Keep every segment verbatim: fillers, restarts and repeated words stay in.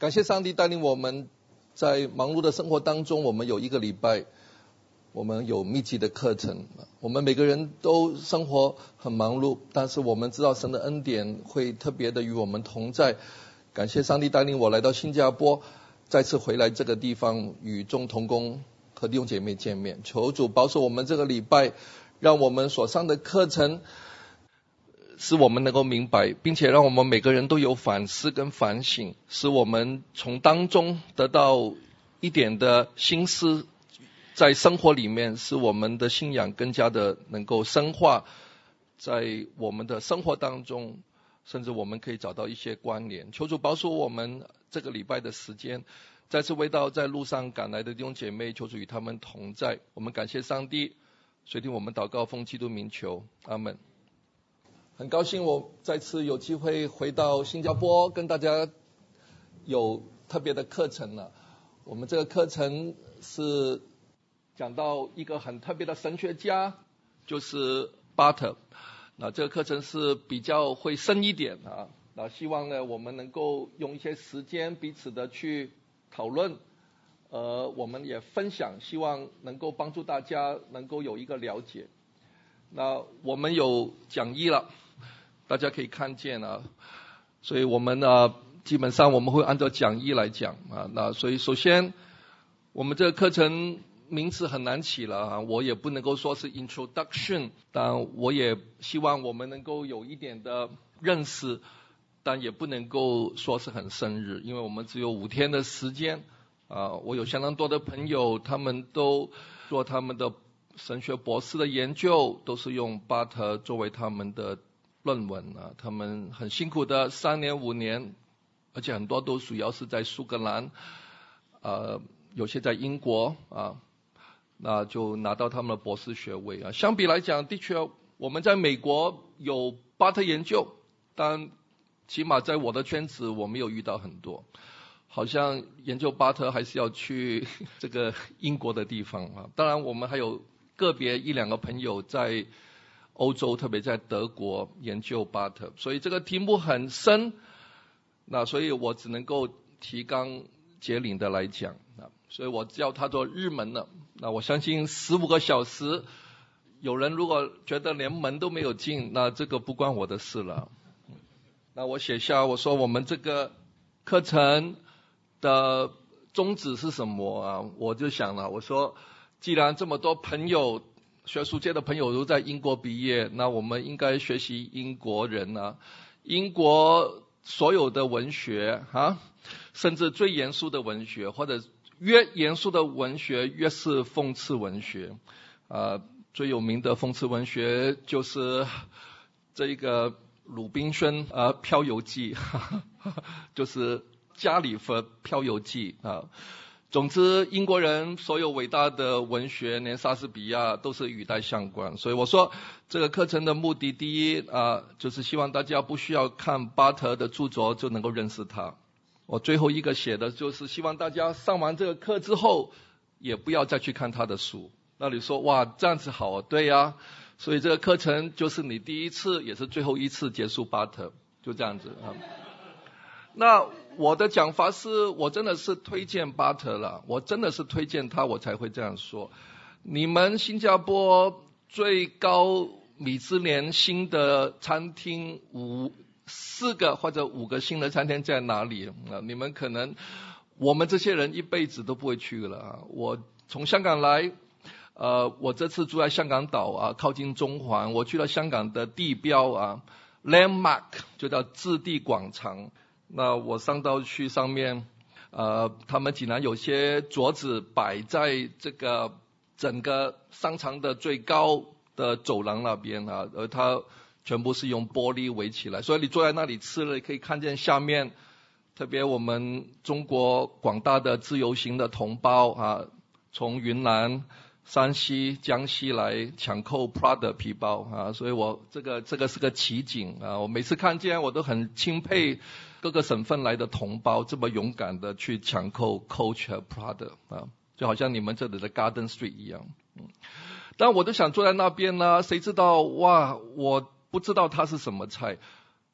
感谢上帝带领我们在忙碌的生活当中，我们有一个礼拜，我们有密集的课程。我们每个人都生活很忙碌，但是我们知道神的恩典会特别的与我们同在。感谢上帝带领我来到新加坡，再次回来这个地方与众同工和弟兄姐妹见面。求主保守我们这个礼拜，让我们所上的课程使我们能够明白，并且让我们每个人都有反思跟反省，使我们从当中得到一点的心思，在生活里面使我们的信仰更加的能够深化，在我们的生活当中甚至我们可以找到一些关联。求主保守我们这个礼拜的时间，再次为到在路上赶来的弟兄姐妹，求主与他们同在。我们感谢上帝，垂听我们祷告，奉基督名求，阿们。很高兴我再次有机会回到新加坡，跟大家有特别的课程了。我们这个课程是讲到一个很特别的神学家，就是巴特。那这个课程是比较会深一点啊。那希望呢，我们能够用一些时间彼此的去讨论，呃，我们也分享，希望能够帮助大家能够有一个了解。那我们有讲义了，大家可以看见啊，所以我们呢，基本上我们会按照讲义来讲啊。那所以首先，我们这个课程名字很难起了啊，我也不能够说是 introduction， 但我也希望我们能够有一点的认识，但也不能够说是很深入，因为我们只有五天的时间啊。我有相当多的朋友，他们都做他们的神学博士的研究，都是用巴特作为他们的论文啊。他们很辛苦的三年五年，而且很多都主要是在苏格兰，呃，有些在英国啊，那就拿到他们的博士学位啊。相比来讲，的确我们在美国有巴特研究，但起码在我的圈子我没有遇到很多。好像研究巴特还是要去这个英国的地方啊。当然我们还有个别一两个朋友在欧洲，特别在德国研究巴特，所以这个题目很深，那所以我只能够提纲挈领的来讲啊，所以我叫它做日门了。那我相信十五个小时，有人如果觉得连门都没有进，那这个不关我的事了。那我写下我说我们这个课程的宗旨是什么啊？我就想了，我说既然这么多朋友，学术界的朋友都在英国毕业，那我们应该学习英国人啊，英国所有的文学啊，甚至最严肃的文学，或者越严肃的文学越是讽刺文学啊。最有名的讽刺文学就是这一个鲁滨逊啊《漂游记》就是加里佛漂游记啊。总之英国人所有伟大的文学，连莎士比亚都是语带相关。所以我说这个课程的目的，第一啊，就是希望大家不需要看巴特的著作就能够认识他。我最后一个写的就是希望大家上完这个课之后也不要再去看他的书。那你说哇这样子好啊，对呀，所以这个课程就是你第一次也是最后一次接触巴特，就这样子啊。那我的讲法是，我真的是推荐巴特了，我真的是推荐他，我才会这样说。你们新加坡最高米芝莲星的餐厅五四个或者五个星的餐厅在哪里啊？你们可能我们这些人一辈子都不会去了啊。我从香港来，呃，我这次住在香港岛啊，靠近中环，我去了香港的地标啊 ，landmark 就叫置地广场。那我上到去上面，呃，他们竟然有些桌子摆在这个整个商场的最高的走廊那边啊，而它全部是用玻璃围起来，所以你坐在那里吃了，可以看见下面，特别我们中国广大的自由行的同胞啊，从云南、山西、江西来抢购 Prada 皮包啊，所以我这个这个是个奇景啊，我每次看见我都很钦佩各个省份来的同胞这么勇敢的去抢购 Coach 和 Prada 啊，就好像你们这里的 Garden Street 一样。嗯，但我都想坐在那边呢，谁知道哇，我不知道它是什么菜。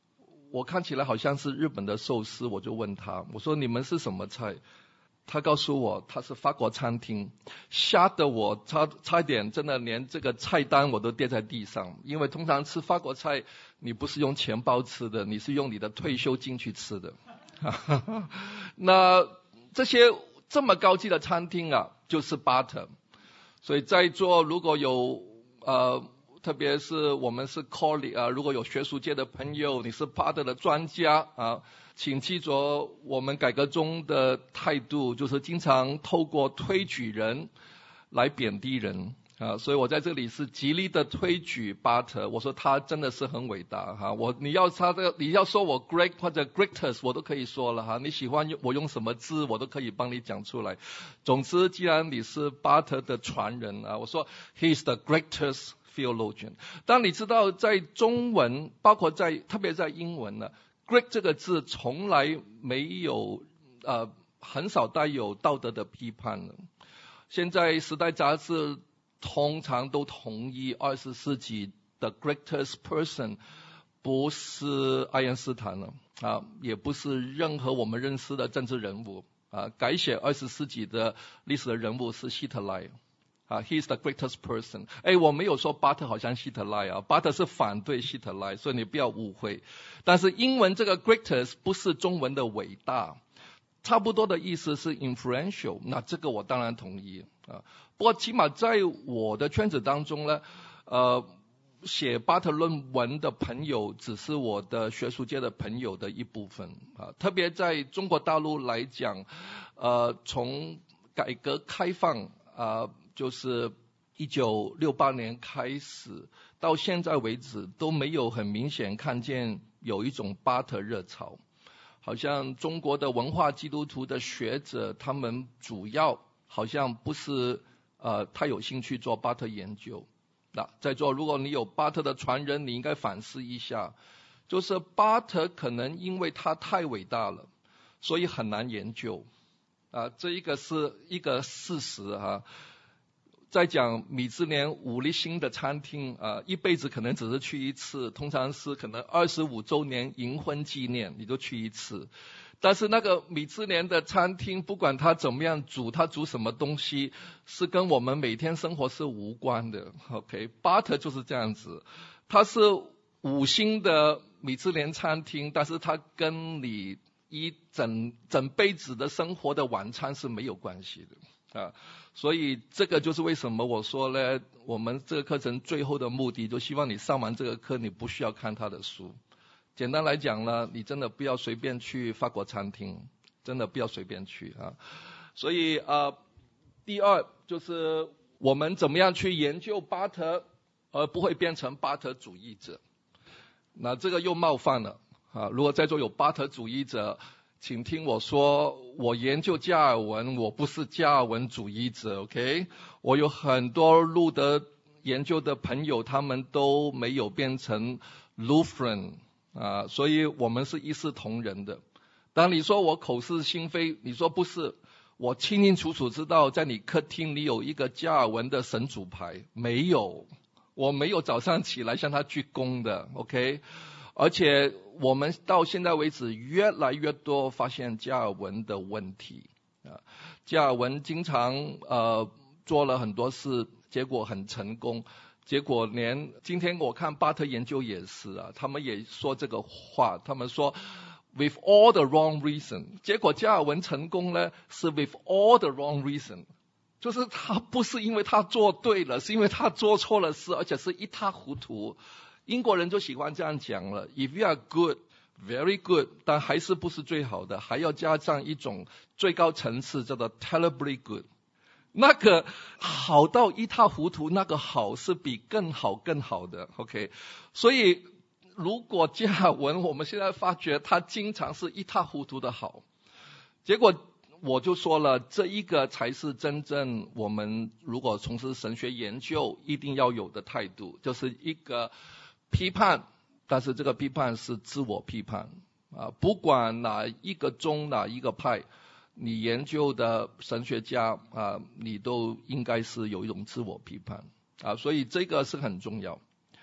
我看起来好像是日本的寿司，我就问他，我说你们是什么菜？他告诉我他是法国餐厅，吓得我差差一点真的连这个菜单我都跌在地上，因为通常吃法国菜你不是用钱包吃的，你是用你的退休金去吃的。那这些这么高级的餐厅啊，就是 Butter。 所以在座如果有呃特别是我们是 colleague 啊，如果有学术界的朋友，你是 Butter 的专家啊，请记住我们改革中的态度，就是经常透过推举人来贬低人啊，所以我在这里是极力的推举 Butter， 我说他真的是很伟大哈，我你要他的你要说我 great 或者 greatest 我都可以说了哈，你喜欢我用什么字我都可以帮你讲出来。总之，既然你是 Butter 的传人啊，我说 he is the greatest theologian。 当你知道在中文，包括在特别在英文呢 ，great 这个字从来没有呃很少带有道德的批判的。现在时代杂志通常都同意二十世纪的 greatest person 不是爱因斯坦了啊，也不是任何我们认识的政治人物啊，改写二十世纪的历史的人物是希特勒啊 ，he is the greatest person。哎，我没有说巴特好像希特勒啊，巴特是反对希特勒，所以你不要误会。但是英文这个 greatest 不是中文的伟大，差不多的意思是 influential， 那这个我当然同意啊。不过起码在我的圈子当中呢，呃，写巴特论文的朋友只是我的学术界的朋友的一部分啊。特别在中国大陆来讲，呃，从改革开放啊，就是一九六八年开始到现在为止，都没有很明显看见有一种巴特热潮。好像中国的文化基督徒的学者，他们主要好像不是呃太有兴趣做巴特研究。那在座如果你有巴特的传人，你应该反思一下，就是巴特可能因为他太伟大了，所以很难研究啊，这一个是一个事实啊。在讲米芝莲五粒星的餐厅啊，一辈子可能只是去一次，通常是可能二十五周年银婚纪念你都去一次。但是那个米芝莲的餐厅，不管它怎么样煮，它煮什么东西，是跟我们每天生活是无关的。OK， Butter 就是这样子，它是五星的米芝莲餐厅，但是它跟你一整整辈子的生活的晚餐是没有关系的。啊，所以这个就是为什么我说呢，我们这个课程最后的目的，就希望你上完这个课，你不需要看他的书。简单来讲呢，你真的不要随便去法国餐厅，真的不要随便去啊。所以啊，第二就是我们怎么样去研究巴特，而不会变成巴特主义者。那这个又冒犯了啊！如果在座有巴特主义者，请听我说，我研究加尔文，我不是加尔文主义者 ，OK？ 我有很多路德研究的朋友，他们都没有变成 Lutheran 啊，所以我们是一视同仁的。当你说我口是心非，你说不是，我清清楚楚知道，在你客厅里有一个加尔文的神主牌，没有，我没有早上起来向他鞠躬的 ，OK？而且我们到现在为止越来越多发现加尔文的问题啊，加尔文经常呃做了很多事，结果很成功，结果连今天我看巴特研究也是啊，他们也说这个话，他们说 with all the wrong reason， 结果加尔文成功呢是 with all the wrong reason， 就是他不是因为他做对了，是因为他做错了事，而且是一塌糊涂。英国人就喜欢这样讲了 ，If you are good, very good， 但还是不是最好的，还要加上一种最高层次叫做 terribly good， 那个好到一塌糊涂，那个好是比更好更好的 ，OK？ 所以如果加尔文，我们现在发觉他经常是一塌糊涂的好，结果我就说了，这一个才是真正我们如果从事神学研究一定要有的态度，就是一个批判，但是这个批判是自我批判啊，不管哪一个宗哪一个派，你研究的神学家啊，你都应该是有一种自我批判啊，所以这个是很重要。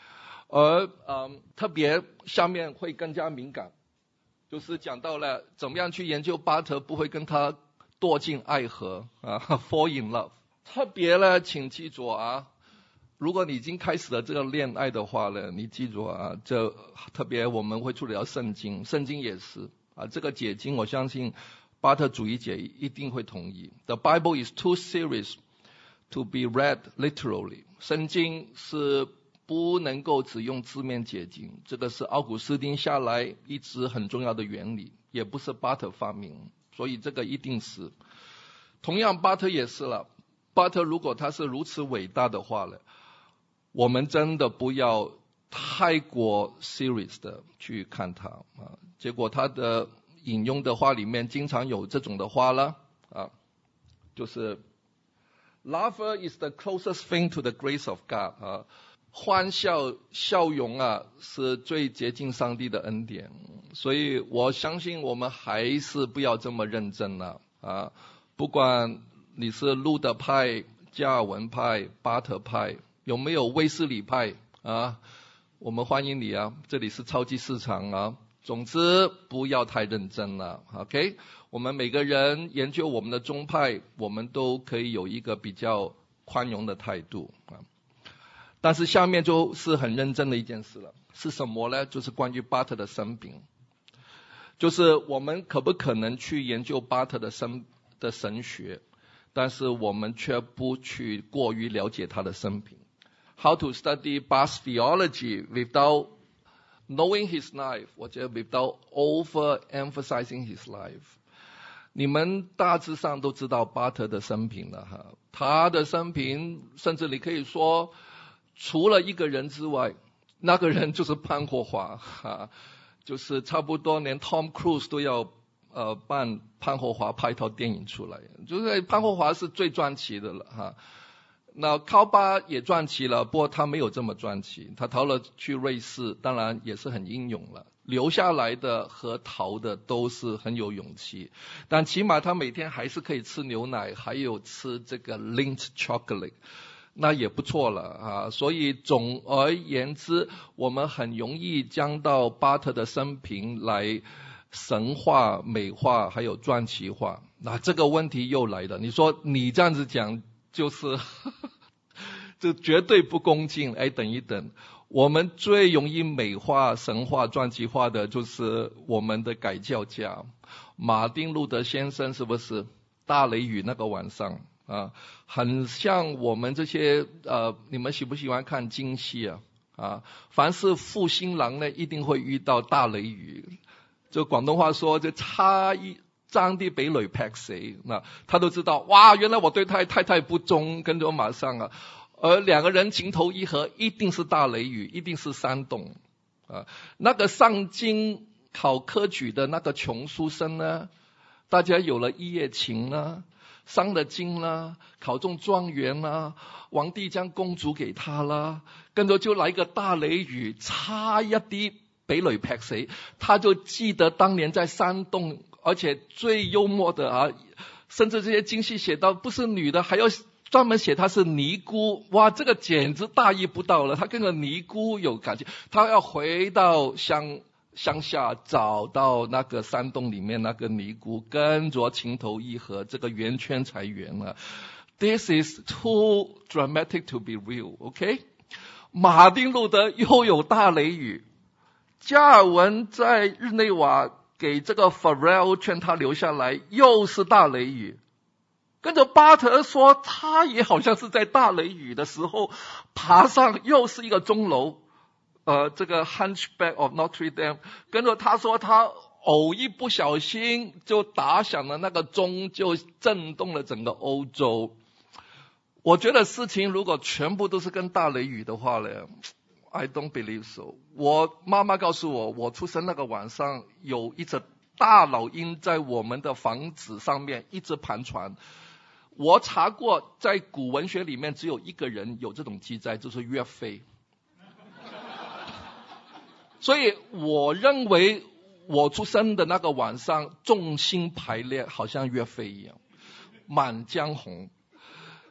而嗯，特别下面会更加敏感，就是讲到了怎么样去研究巴特不会跟他堕进爱河啊 ，fall in love。特别呢，请记住啊，如果你已经开始了这个恋爱的话呢，你记住啊，这特别我们会处理到圣经，圣经也是啊，这个解经我相信巴特主义者一定会同意。The Bible is too serious to be read literally。圣经是不能够只用字面解经，这个是奥古斯丁下来一直很重要的原理，也不是巴特发明，所以这个一定是。同样巴特也是了，巴特如果他是如此伟大的话呢，我们真的不要太过 serious 的去看他啊。结果他的引用的话里面经常有这种的话了啊，就是 Laughter is the closest thing to the grace of God 啊，欢笑笑容啊是最接近上帝的恩典，所以我相信我们还是不要这么认真了啊。不管你是路德派、加尔文派、巴特派，有没有卫斯理派啊？我们欢迎你啊，这里是超级市场啊。总之不要太认真了 ，OK？ 我们每个人研究我们的宗派，我们都可以有一个比较宽容的态度啊。但是下面就是很认真的一件事了，是什么呢？就是关于巴特的生平，就是我们可不可能去研究巴特的生的神学，但是我们却不去过于了解他的生平。How to study Bach's theology without knowing his life， 或者 without overemphasizing his life。 你们大致上都知道巴特的生平了哈，他的生平甚至你可以说除了一个人之外，那个人就是潘霍华哈，就是差不多连 Tom Cruise 都要呃办潘霍华拍一套电影出来，就是潘霍华是最传奇的了哈。那考巴也传奇了，不过他没有这么传奇，他逃了去瑞士，当然也是很英勇了。留下来的和逃的都是很有勇气，但起码他每天还是可以吃牛奶，还有吃这个 Lindt chocolate， 那也不错了啊。所以总而言之，我们很容易将到巴特的生平来神化、美化，还有传奇化。那这个问题又来了，你说你这样子讲就是这绝对不恭敬。哎，等一等，我们最容易美化、神化、传奇化的就是我们的改教家马丁路德先生，是不是？大雷雨那个晚上啊，很像我们这些呃，你们喜不喜欢看京戏啊？啊，凡是负新郎呢，一定会遇到大雷雨。就广东话说，就差一爭啲俾雷劈死，那他都知道，哇，原来我对他太太不忠，跟着我马上啊，而两个人情投意合，一定是大雷雨，一定是山洞啊。那个上京考科举的那个穷书生呢，大家有了一夜情呢，上了京啦，考中状元啦，皇帝将公主给他啦，跟着就来个大雷雨，差一啲俾雷劈死，他就记得当年在山洞。而且最幽默的啊，甚至这些京戏写到不是女的，还要专门写她是尼姑，哇，这个简直大逆不道了。他跟个尼姑有感情，他要回到乡乡下找到那个山洞里面那个尼姑，跟着情投意合，这个圆圈才圆了。This is too dramatic to be real, OK？ 马丁路德又有大雷雨，加尔文在日内瓦给这个 Farel 劝他留下来，又是大雷雨。跟着巴特说，他也好像是在大雷雨的时候爬上又是一个钟楼，呃，这个 Hunchback of Notre Dame。跟着他说，他偶一不小心就打响了那个钟，就震动了整个欧洲。我觉得事情如果全部都是跟大雷雨的话呢，I don't believe so。 我妈妈告诉我，我出生那个晚上有一只大老鹰在我们的房子上面一直盘旋。我查过，在古文学里面只有一个人有这种记载，就是岳飞。所以我认为我出生的那个晚上众星排列，好像岳飞一样，满江红。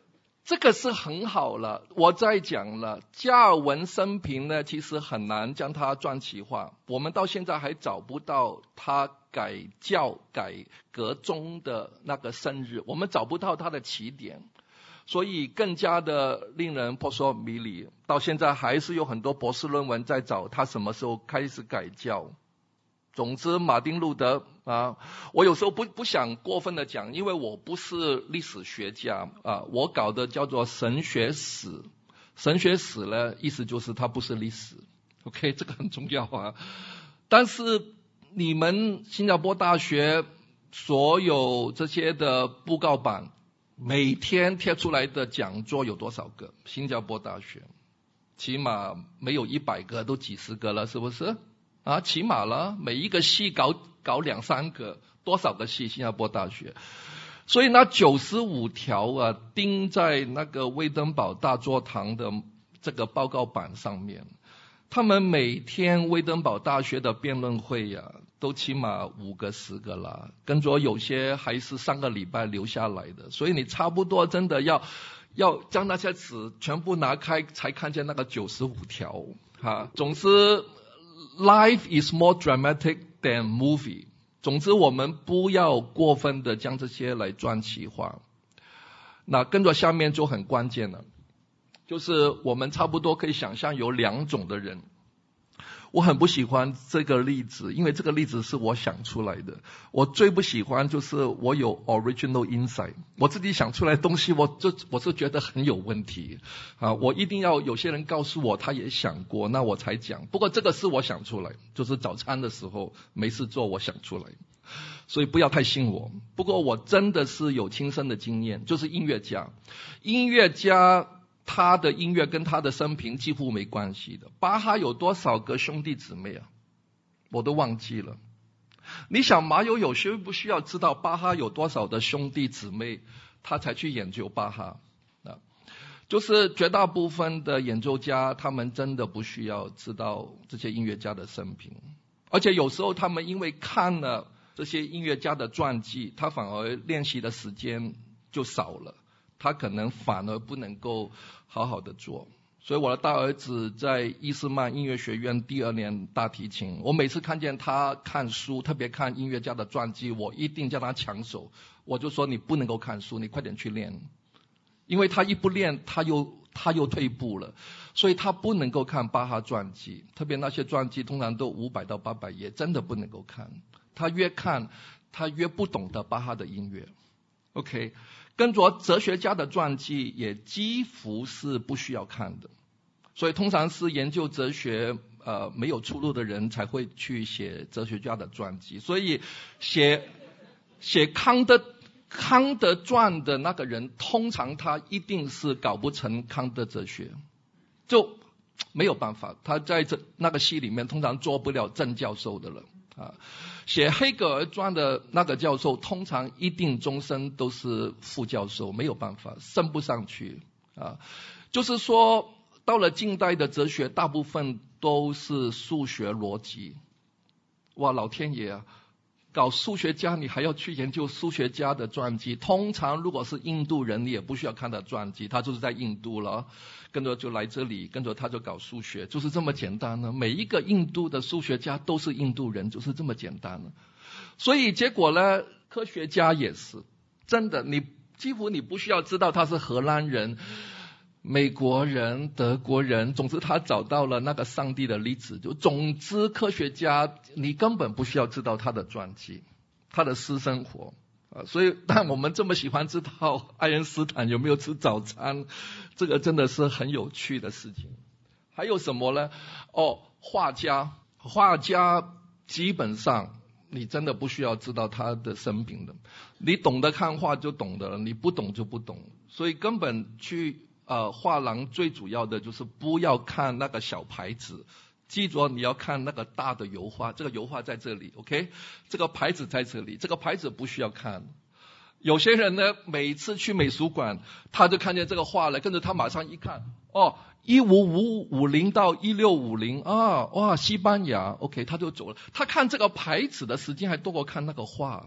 这个是很好了。我再讲了，加尔文生平呢，其实很难将它传奇化，我们到现在还找不到他改教改革中的那个生日，我们找不到他的起点，所以更加的令人扑朔迷离。到现在还是有很多博士论文在找他什么时候开始改教。总之，马丁路德啊，我有时候不不想过分的讲，因为我不是历史学家啊，我搞的叫做神学史。神学史呢，意思就是它不是历史 ，OK， 这个很重要啊。但是你们新加坡大学所有这些的布告板，每天贴出来的讲座有多少个？新加坡大学起码没有一百个，都几十个了，是不是？啊，起码了，每一个系搞搞两三个，多少个系？新加坡大学，所以那九十五条啊，钉在那个威登堡大座堂的这个报告板上面。他们每天威登堡大学的辩论会呀、啊，都起码五个十个啦，跟着有些还是上个礼拜留下来的，所以你差不多真的要要将那些纸全部拿开，才看见那个九十五条哈。总之。Life is more dramatic than movie. 总之，我们不要过分的将这些来传奇化。那跟着下面就很关键了，就是我们差不多可以想象有两种的人。我很不喜欢这个例子，因为这个例子是我想出来的。我最不喜欢就是我有 original insight， 我自己想出来的东西，我就我是觉得很有问题啊！我一定要有些人告诉我他也想过，那我才讲。不过这个是我想出来，就是早餐的时候没事做，我想出来，所以不要太信我。不过我真的是有亲身的经验，就是音乐家，音乐家。他的音乐跟他的生平几乎没关系的。巴哈有多少个兄弟姊妹啊？我都忘记了。你想马友友需不需要知道巴哈有多少的兄弟姊妹，他才去研究巴哈啊？就是绝大部分的演奏家，他们真的不需要知道这些音乐家的生平，而且有时候他们因为看了这些音乐家的传记，他反而练习的时间就少了。他可能反而不能够好好的做，所以我的大儿子在伊斯曼音乐学院第二年大提琴，我每次看见他看书，特别看音乐家的传记，我一定叫他抢手，我就说你不能够看书，你快点去练，因为他一不练，他又他又退步了，所以他不能够看巴哈传记，特别那些传记通常都五百到八百页，真的不能够看，他越看他越不懂得巴哈的音乐 ，OK。跟着哲学家的传记也几乎是不需要看的，所以通常是研究哲学呃没有出路的人才会去写哲学家的传记，所以写写康德康德传的那个人，通常他一定是搞不成康德哲学，就没有办法，他在这那个系里面通常做不了正教授的了啊。写黑格尔传的那个教授，通常一定终身都是副教授，没有办法升不上去啊。就是说，到了近代的哲学，大部分都是数学逻辑。哇，老天爷啊！搞数学家，你还要去研究数学家的传记。通常如果是印度人，你也不需要看他传记，他就是在印度了，跟着就来这里，跟着他就搞数学，就是这么简单呢。每一个印度的数学家都是印度人，就是这么简单了。所以结果呢，科学家也是真的，你几乎你不需要知道他是荷兰人、美国人、德国人，总之他找到了那个上帝的粒子。就总之，科学家你根本不需要知道他的传记，他的私生活啊。所以，但我们这么喜欢知道爱因斯坦有没有吃早餐，这个真的是很有趣的事情。还有什么呢？哦，画家，画家基本上你真的不需要知道他的生平的，你懂得看画就懂得了，你不懂就不懂。所以根本去。呃，画廊最主要的就是不要看那个小牌子，记住你要看那个大的油画，这个油画在这里 ，OK， 这个牌子在这里，这个牌子不需要看。有些人呢，每次去美术馆，他就看见这个画了，跟着他马上一看，哦，一五五五零到一六五零啊，哇，西班牙 ，OK， 他就走了。他看这个牌子的时间还多过看那个画。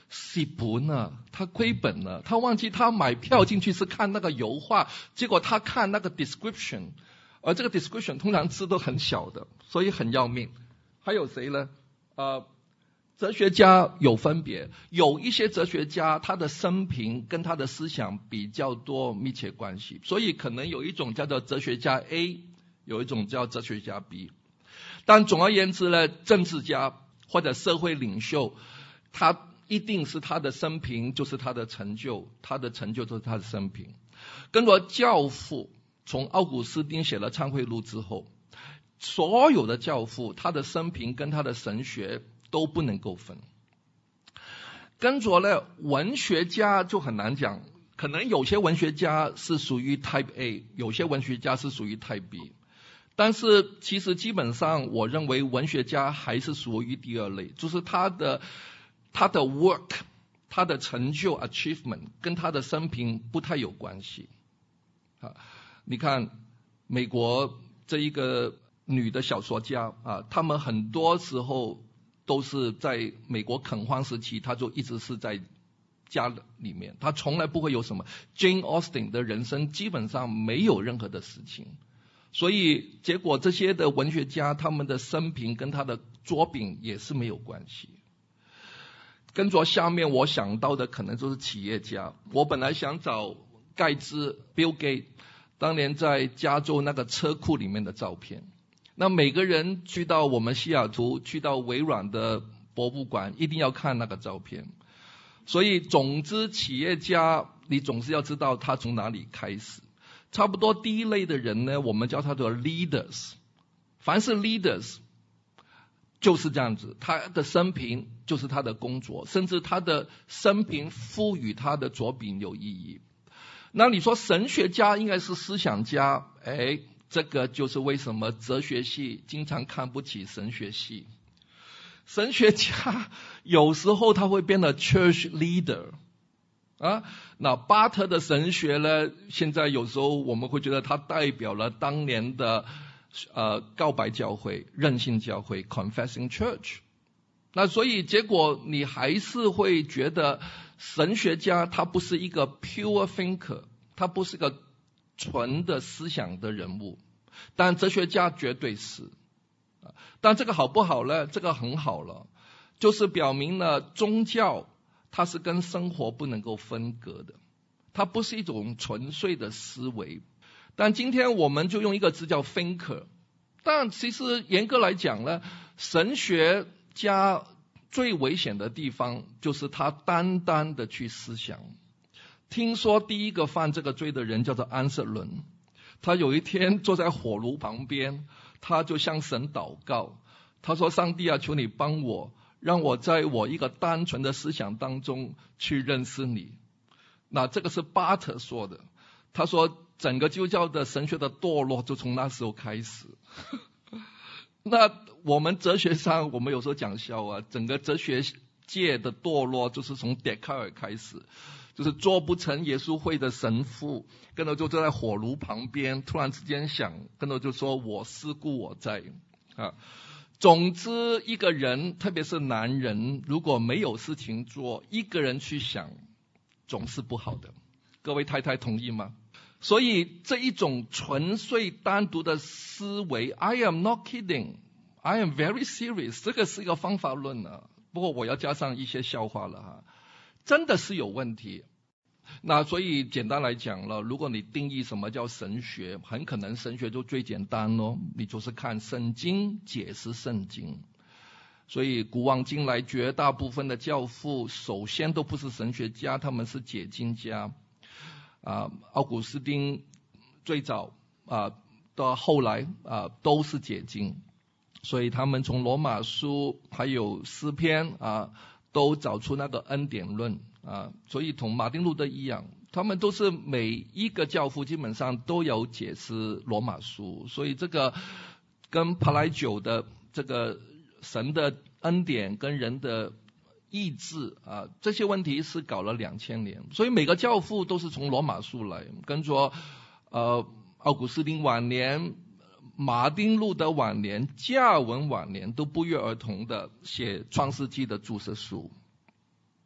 洗不呢，他亏本了，他忘记他买票进去是看那个油画，结果他看那个 description， 而这个 description 通常字都很小的，所以很要命。还有谁呢？呃，哲学家有分别，有一些哲学家他的生平跟他的思想比较多密切关系，所以可能有一种叫做哲学家 A， 有一种叫哲学家 B。但总而言之呢，政治家或者社会领袖，他一定是他的生平就是他的成就，他的成就就是他的生平。跟着教父从奥古斯丁写了忏悔录之后，所有的教父他的生平跟他的神学都不能够分。跟着呢，文学家就很难讲，可能有些文学家是属于 Type A， 有些文学家是属于 Type B。但是其实基本上我认为文学家还是属于第二类，就是他的他的 work， 他的成就 achievement 跟他的生平不太有关系。啊，你看美国这一个女的小说家啊，他们很多时候都是在美国垦荒时期，他就一直是在家里面，他从来不会有什么。Jane Austen 的人生基本上没有任何的事情。所以结果这些的文学家他们的生平跟他的作品也是没有关系。跟着下面我想到的可能就是企业家，我本来想找盖茨 Bill Gates 当年在加州那个车库里面的照片。那每个人去到我们西雅图，去到微软的博物馆一定要看那个照片。所以总之企业家你总是要知道他从哪里开始。差不多第一类的人呢，我们叫他的 leaders。凡是 leaders 就是这样子，他的生平就是他的工作，甚至他的生平赋予他的作品有意义。那你说神学家应该是思想家，哎，这个就是为什么哲学系经常看不起神学系。神学家有时候他会变得 church leader。啊，那巴特的神学呢，现在有时候我们会觉得它代表了当年的呃告白教会、任性教会 Confessing Church。那所以结果你还是会觉得神学家他不是一个 pure thinker， 他不是个纯的思想的人物，但哲学家绝对是。但这个好不好呢？这个很好了，就是表明了宗教它是跟生活不能够分割的，它不是一种纯粹的思维。但今天我们就用一个字叫 thinker。但其实严格来讲呢，神学家最危险的地方就是他单单的去思想。听说第一个犯这个罪的人叫做安瑟伦，他有一天坐在火炉旁边，他就向神祷告，他说：上帝啊，求你帮我，让我在我一个单纯的思想当中去认识你。那这个是巴特说的，他说整个基督教的神学的堕落就从那时候开始。那我们哲学上我们有时候讲笑啊，整个哲学界的堕落就是从笛卡尔开始，就是做不成耶稣会的神父，跟着就坐在火炉旁边，突然之间想，跟着就说我思故我在啊。总之一个人特别是男人如果没有事情做，一个人去想总是不好的。各位太太同意吗？所以这一种纯粹单独的思维 I am not kidding I am very serious， 这个是一个方法论啊，不过我要加上一些笑话了哈，真的是有问题。那所以简单来讲了，如果你定义什么叫神学，很可能神学就最简单咯，你就是看圣经解释圣经。所以古往今来绝大部分的教父首先都不是神学家，他们是解经家啊。奥古斯丁最早啊到后来啊都是解经，所以他们从罗马书还有诗篇啊都找出那个恩典论啊，所以同马丁路德一样，他们都是每一个教父基本上都有解释罗马书。所以这个跟柏莱久的这个神的恩典跟人的意志啊，这些问题是搞了两千年。所以每个教父都是从罗马书来，跟着呃奥古斯丁晚年、马丁路德晚年、加尔文晚年都不约而同的写创世纪的注释书。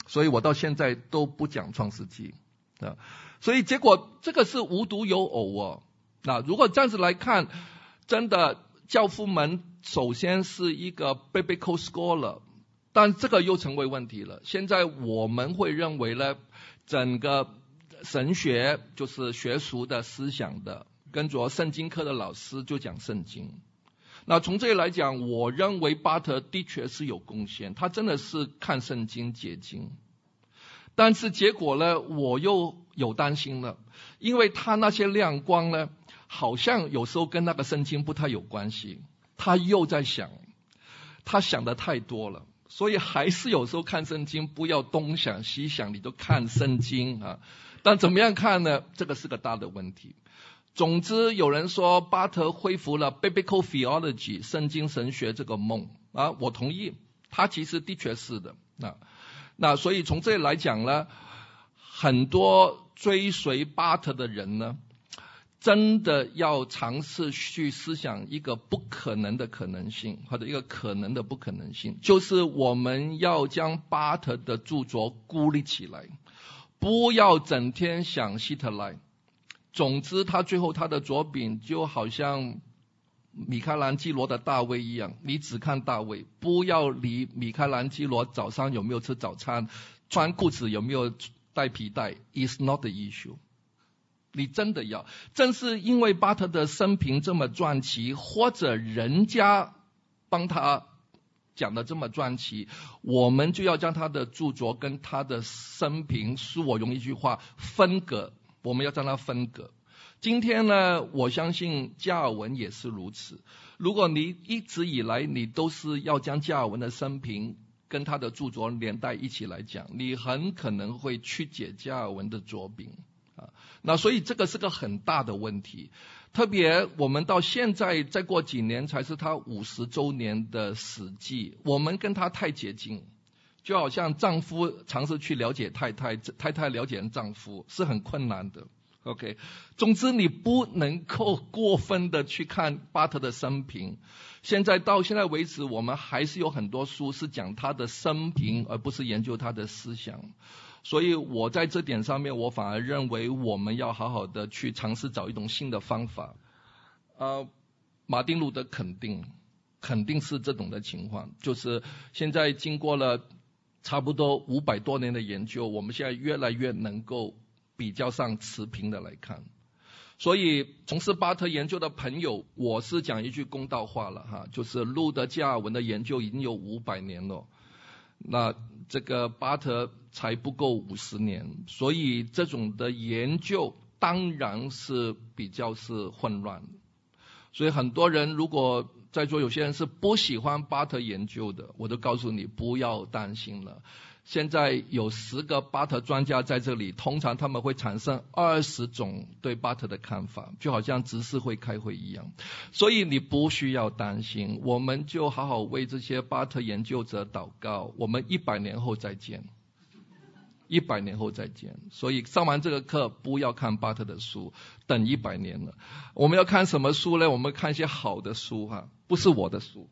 所以我到现在都不讲创世纪啊。所以结果这个是无独有偶哦。那如果这样子来看，真的教父们首先是一个 biblical scholar， 但这个又成为问题了。现在我们会认为呢，整个神学就是学术的思想的，跟着圣经科的老师就讲圣经。那从这里来讲，我认为巴特的确是有贡献，他真的是看圣经解经。但是结果呢，我又有担心了，因为他那些亮光呢，好像有时候跟那个圣经不太有关系。他又在想，他想的太多了，所以还是有时候看圣经不要东想西想，你就看圣经啊。但怎么样看呢？这个是个大的问题。总之，有人说巴特恢复了 biblical theology 圣经神学这个梦啊，我同意，他其实的确是的。那那所以从这里来讲呢，很多追随巴特的人呢，真的要尝试去思想一个不可能的可能性，或者一个可能的不可能性，就是我们要将巴特的著作孤立起来，不要整天想希特勒。总之他最后他的作品就好像米开朗基罗的大卫一样，你只看大卫，不要理米开朗基罗早上有没有吃早餐，穿裤子有没有带皮带 is not the issue。 你真的要，正是因为巴特的生平这么传奇，或者人家帮他讲的这么传奇，我们就要将他的著作跟他的生平，恕我用一句话，分隔，我们要将它分隔。今天呢，我相信加尔文也是如此。如果你一直以来你都是要将加尔文的生平跟他的著作连带一起来讲，你很可能会曲解加尔文的作品啊。那所以这个是个很大的问题。特别我们到现在再过几年才是他五十周年的史记，我们跟他太接近，就好像丈夫尝试去了解太太，太太了解丈夫是很困难的。OK， 总之你不能够过分的去看巴特的生平。现在到现在为止，我们还是有很多书是讲他的生平，而不是研究他的思想。所以我在这点上面，我反而认为我们要好好的去尝试找一种新的方法。呃，马丁路德肯定肯定是这种的情况，就是现在经过了差不多五百多年的研究，我们现在越来越能够比较上持平的来看。所以从事巴特研究的朋友，我是讲一句公道话了哈，就是路德加尔文的研究已经有五百年了，那这个巴特才不够五十年，所以这种的研究当然是比较是混乱的。所以很多人如果在座有些人是不喜欢巴特研究的，我都告诉你不要担心了。现在有十个巴特专家在这里，通常他们会产生二十种对巴特的看法，就好像执事会开会一样。所以你不需要担心，我们就好好为这些巴特研究者祷告，我们一百年后再见，一百年后再见。所以上完这个课不要看巴特的书，等一百年了。我们要看什么书呢？我们看一些好的书哈，不是我的书。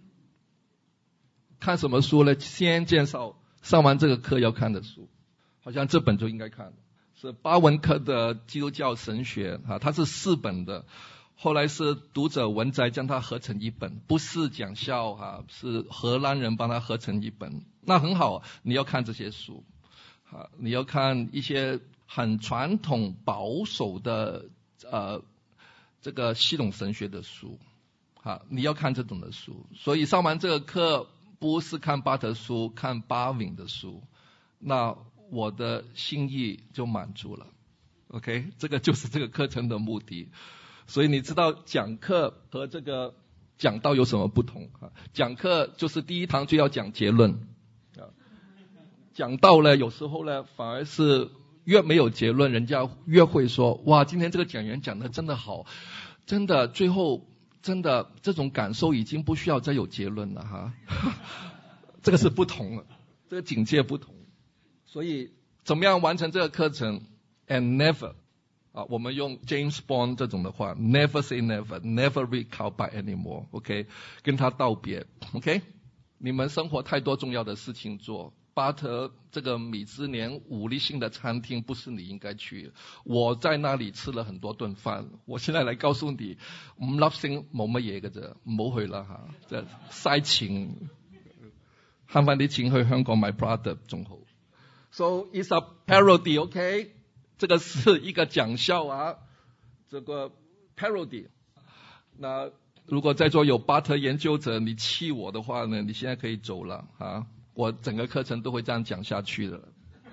看什么书呢？先介绍上完这个课要看的书，好像这本就应该看，是巴文科的基督教神学啊，它是四本的，后来是读者文摘将它合成一本，不是讲笑哈，是荷兰人帮它合成一本，那很好，你要看这些书啊，你要看一些很传统保守的呃这个系统神学的书啊，你要看这种的书。所以上完这个课不是看巴特书，看巴vin的书，那我的心意就满足了。 OK， 这个就是这个课程的目的。所以你知道讲课和这个讲道有什么不同啊？讲课就是第一堂就要讲结论啊，讲道呢有时候呢反而是越没有结论，人家越会说哇，今天这个讲员讲的真的好，真的最后真的这种感受已经不需要再有结论了哈，这个是不同了，这个境界不同。所以怎么样完成这个课程 ？And never 啊，我们用 James Bond 这种的话 ，never say never, never read Calvert anymore，OK， 跟他道别 ，OK。你们生活太多重要的事情做， 巴特这个米芝莲五粒星的餐厅不是你应该去，我在那裡吃了很多頓飯，我現在嚟告訴你，五粒星冇乜嘢嘅啫，唔好去啦嚇，即係嘥錢，慳翻啲錢去香港買 Prada 仲好。So it's a parody, OK？ 這個是一個講笑啊，這個 parody。那如果在座有巴特研究者，你氣我的話呢，你現在可以走了啊。我整個課程都會這樣講下去的。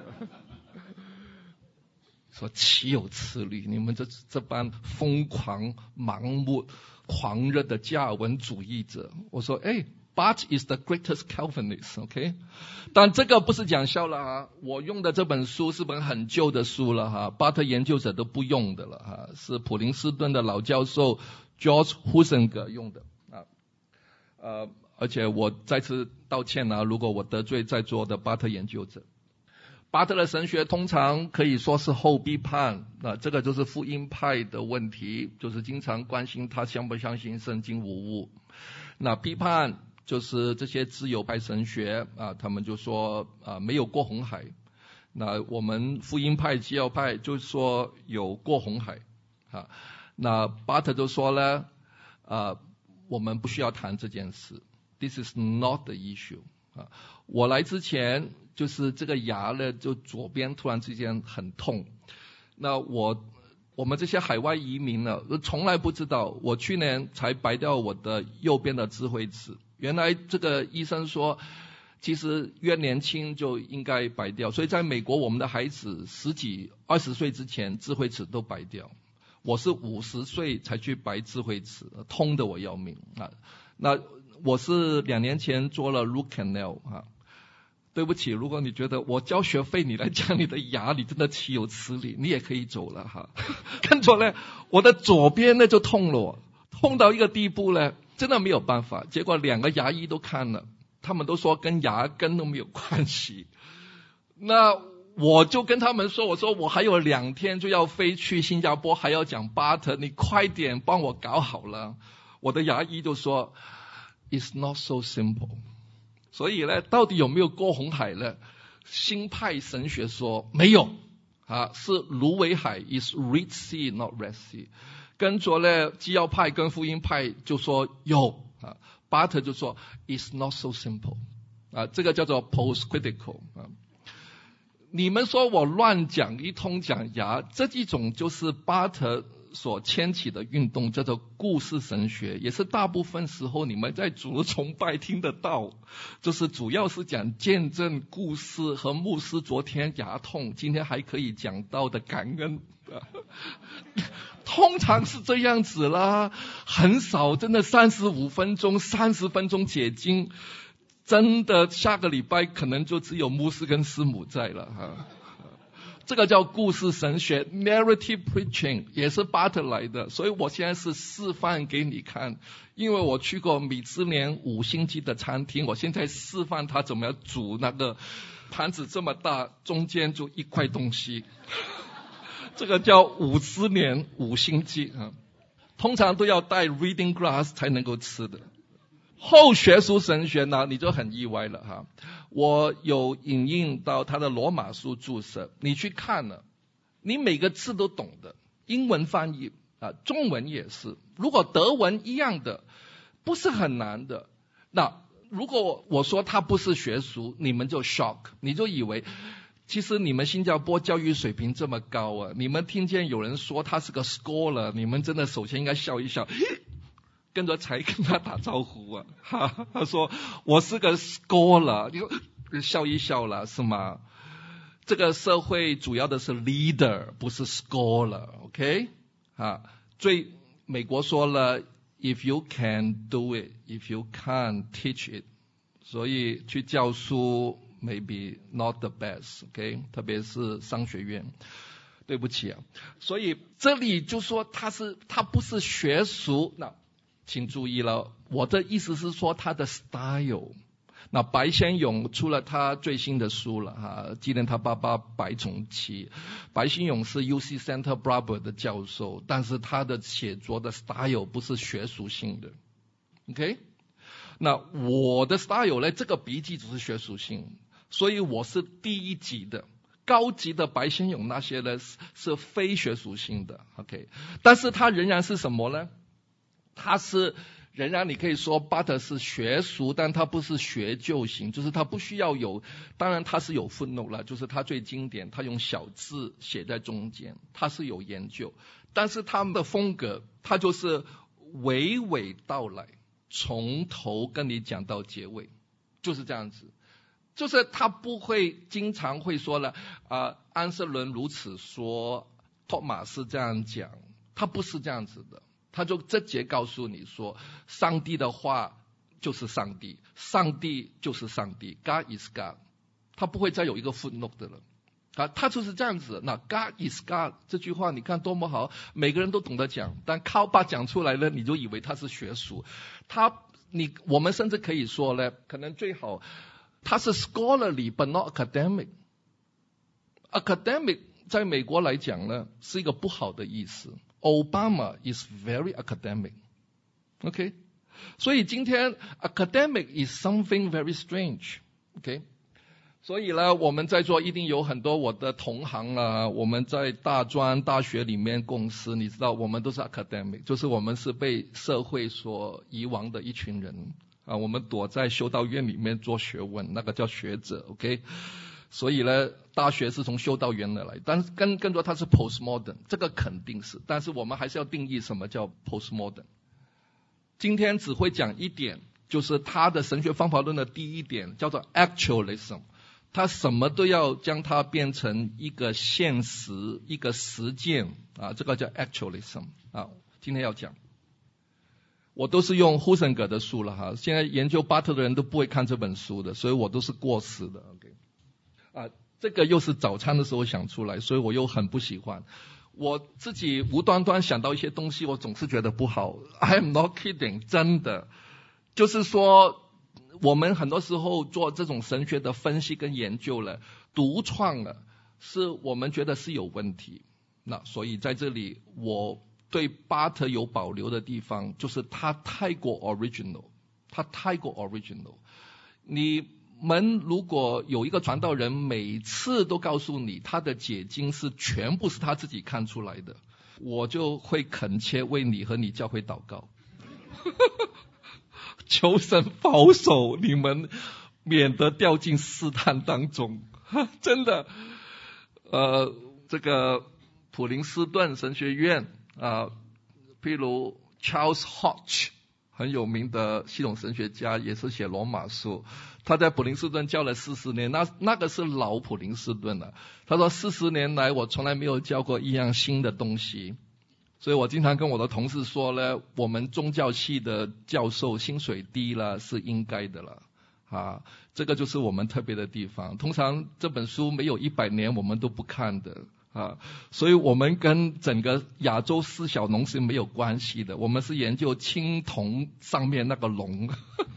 說豈有此理！你們這這班瘋狂、盲目、狂熱的加爾文主義者。我說，哎 ，Barth is the greatest Calvinist，OK？ 但這個不是講笑了哈，我用的這本書是本很舊的書了哈，巴特研究者都不用的了哈，是普林斯頓的老教授 George Huizenga 用的啊，呃。而且我再次道歉啊，如果我得罪在座的巴特研究者。巴特的神學通常可以說是後批判，那這個就是福音派的問題，就是經常關心他相不相信聖經無誤。那批判就是這些自由派神學啊，他們就說啊沒有過紅海。那我們福音派、基要派就說有過紅海啊。那巴特就說呢，啊我們不需要談這件事。This is not the issue 啊！我來之前就是這個牙呢，就左邊突然之間很痛。那我我們這些海外移民呢，從來不知道。我去年才拔掉我的右邊的智慧齒。原來這個醫生說，其實越年輕就應該拔掉。所以在美國，我們的孩子十幾、二十歲之前智慧齒都拔掉。我是五十歲才去拔智慧齒，痛得我要命啊！那我是兩年前做了 root canal 啊，對不起，如果你覺得我交學費你來講你的牙，你真的豈有此理，你也可以走了哈。跟住呢，我的左邊呢就痛了，痛到一個地步呢，真的沒有辦法。結果兩個牙醫都看了，他們都說跟牙根都沒有關係。那我就跟他們說，我說我還有兩天就要飛去新加坡，還要講巴特，你快點幫我搞好了。我的牙醫就說It's not so simple。 所以呢，到底有沒有過紅海呢？新派神學說沒有啊，是蘆葦海 is Red Sea not Red Sea。 跟着呢，基要派跟福音派就說有啊，巴特就說 It's not so simple 啊，這個叫做 post-critical 啊。你們說我亂講一通講牙，這幾種就是巴特所牽起的運動，叫做故事神學，也是大部分時候你們在主日崇拜聽得到，就是主要是講見證故事和牧師昨天牙痛，今天還可以講到的感恩。通常是這樣子啦，很少真的三十五分鐘、三十分鐘解經，真的下個禮拜可能就只有牧師跟師母在了哈。這個叫故事神學 narrative preaching， 也是巴特來的，所以我現在是示範給你看，因為我去過米芝蓮五星級的餐廳，我現在示範他怎麼樣煮那個盤子這麼大，中間就一塊東西，這個叫五芝蓮五星級啊，通常都要帶 reading glass 才能夠吃的。後學術神學呢，你就很意外了哈。我有引用到他的羅馬書注釋，你去看了，你每個字都懂的。英文翻譯啊，中文也是。如果德文一樣的，不是很難的。那如果我說他不是學術，你們就 shock， 你就以為其實你們新加坡教育水平這麼高啊，你們聽見有人說他是個 scholar， 你們真的首先應該笑一笑。跟着才跟他打招呼啊，哈，他說我是個 scholar， 你說笑一笑了是嗎？這個社會主要的是 leader， 不是 scholar，OK？ 啊，最美國說了 ，if you can do it，if you can't teach it， 所以去教書 maybe not the best，OK？ 特別是商學院。對不起啊，所以這裏就說他是他不是學術，那請注意了，我的意思是說他的 style。那白先勇出了他最新的書了哈，紀念他爸爸白崇禧。白先勇是 U C Santa Barbara 的教授，但是他的寫作的 style 不是學術性的。OK？ 那我的 style 呢，這個筆記只是學術性。 所以我是第一级的。高级的白先勇那些呢是是非学术性的 ，OK， 但是他仍然是什么呢？他是仍然你可以说 Barth 是学术，但他不是学究型，就是他不需要有，当然他是有 footnote 了，就是他最经典，他用小字写在中间，他是有研究，但是他们的风格，他就是娓娓道来，从头跟你讲到结尾，就是这样子。就是他不会经常会说了啊、呃，安瑟伦如此说，托马斯这样讲，他不是这样子的，他就直接告诉你说，上帝的话就是上帝，上帝就是上帝 ，God is God， 他不会再有一个 footnote 的了，啊，他就是这样子。那 God is God 这句话你看多么好，每个人都懂得讲，但靠把讲出来了，你就以为他是学术，他你我们甚至可以说呢，可能最好。它是 scholarly but not academic。 academic 在美国来讲呢是一个不好的意思。 Obama is very academic， OK， 所以今天 academic is something very strange， OK， 所以呢我们在座一定有很多我的同行啊，我们在大专大学里面共事，你知道我们都是 academic， 就是我们是被社会所遗忘的一群人啊，我们躲在修道院里面做学问，那个叫学者 ，OK。所以呢，大学是从修道院而来，但是更更多它是 postmodern， 这个肯定是，但是我们还是要定义什么叫 postmodern。今天只会讲一点，就是他的神学方法论的第一点叫做 actualism， 他什么都要将它变成一个现实、一个实践啊，这个叫 actualism 啊。今天要讲。我都是用胡森格的书了哈，现在研究巴特的人都不会看这本书的，所以我都是过时的 ，OK， 啊，这个又是早餐的时候想出来，所以我又很不喜欢。我自己无端端想到一些东西，我总是觉得不好。I am not kidding， 真的，就是说我们很多时候做这种神学的分析跟研究了，独创了，是我们觉得是有问题。那所以在这里我。对巴特有保留的地方，就是他太过 original， 他太过 original。你们如果有一个传道人，每次都告诉你他的解经是全部是他自己看出来的，我就会恳切为你和你教会祷告，求神保守你们，免得掉进试探当中。真的，呃，这个普林斯顿神学院。啊，譬如 Charles Hodge 很有名的系统神学家，也是写罗马书。他在普林斯顿教了四十年，那那个是老普林斯顿了。他说四十年来我从来没有教过一样新的东西，所以我经常跟我的同事说呢，我们宗教系的教授薪水低了是应该的了。啊，这个就是我们特别的地方。通常这本书没有一百年我们都不看的。啊，所以我们跟整个亚洲四小龙是没有关系的，我们是研究青铜上面那个龙。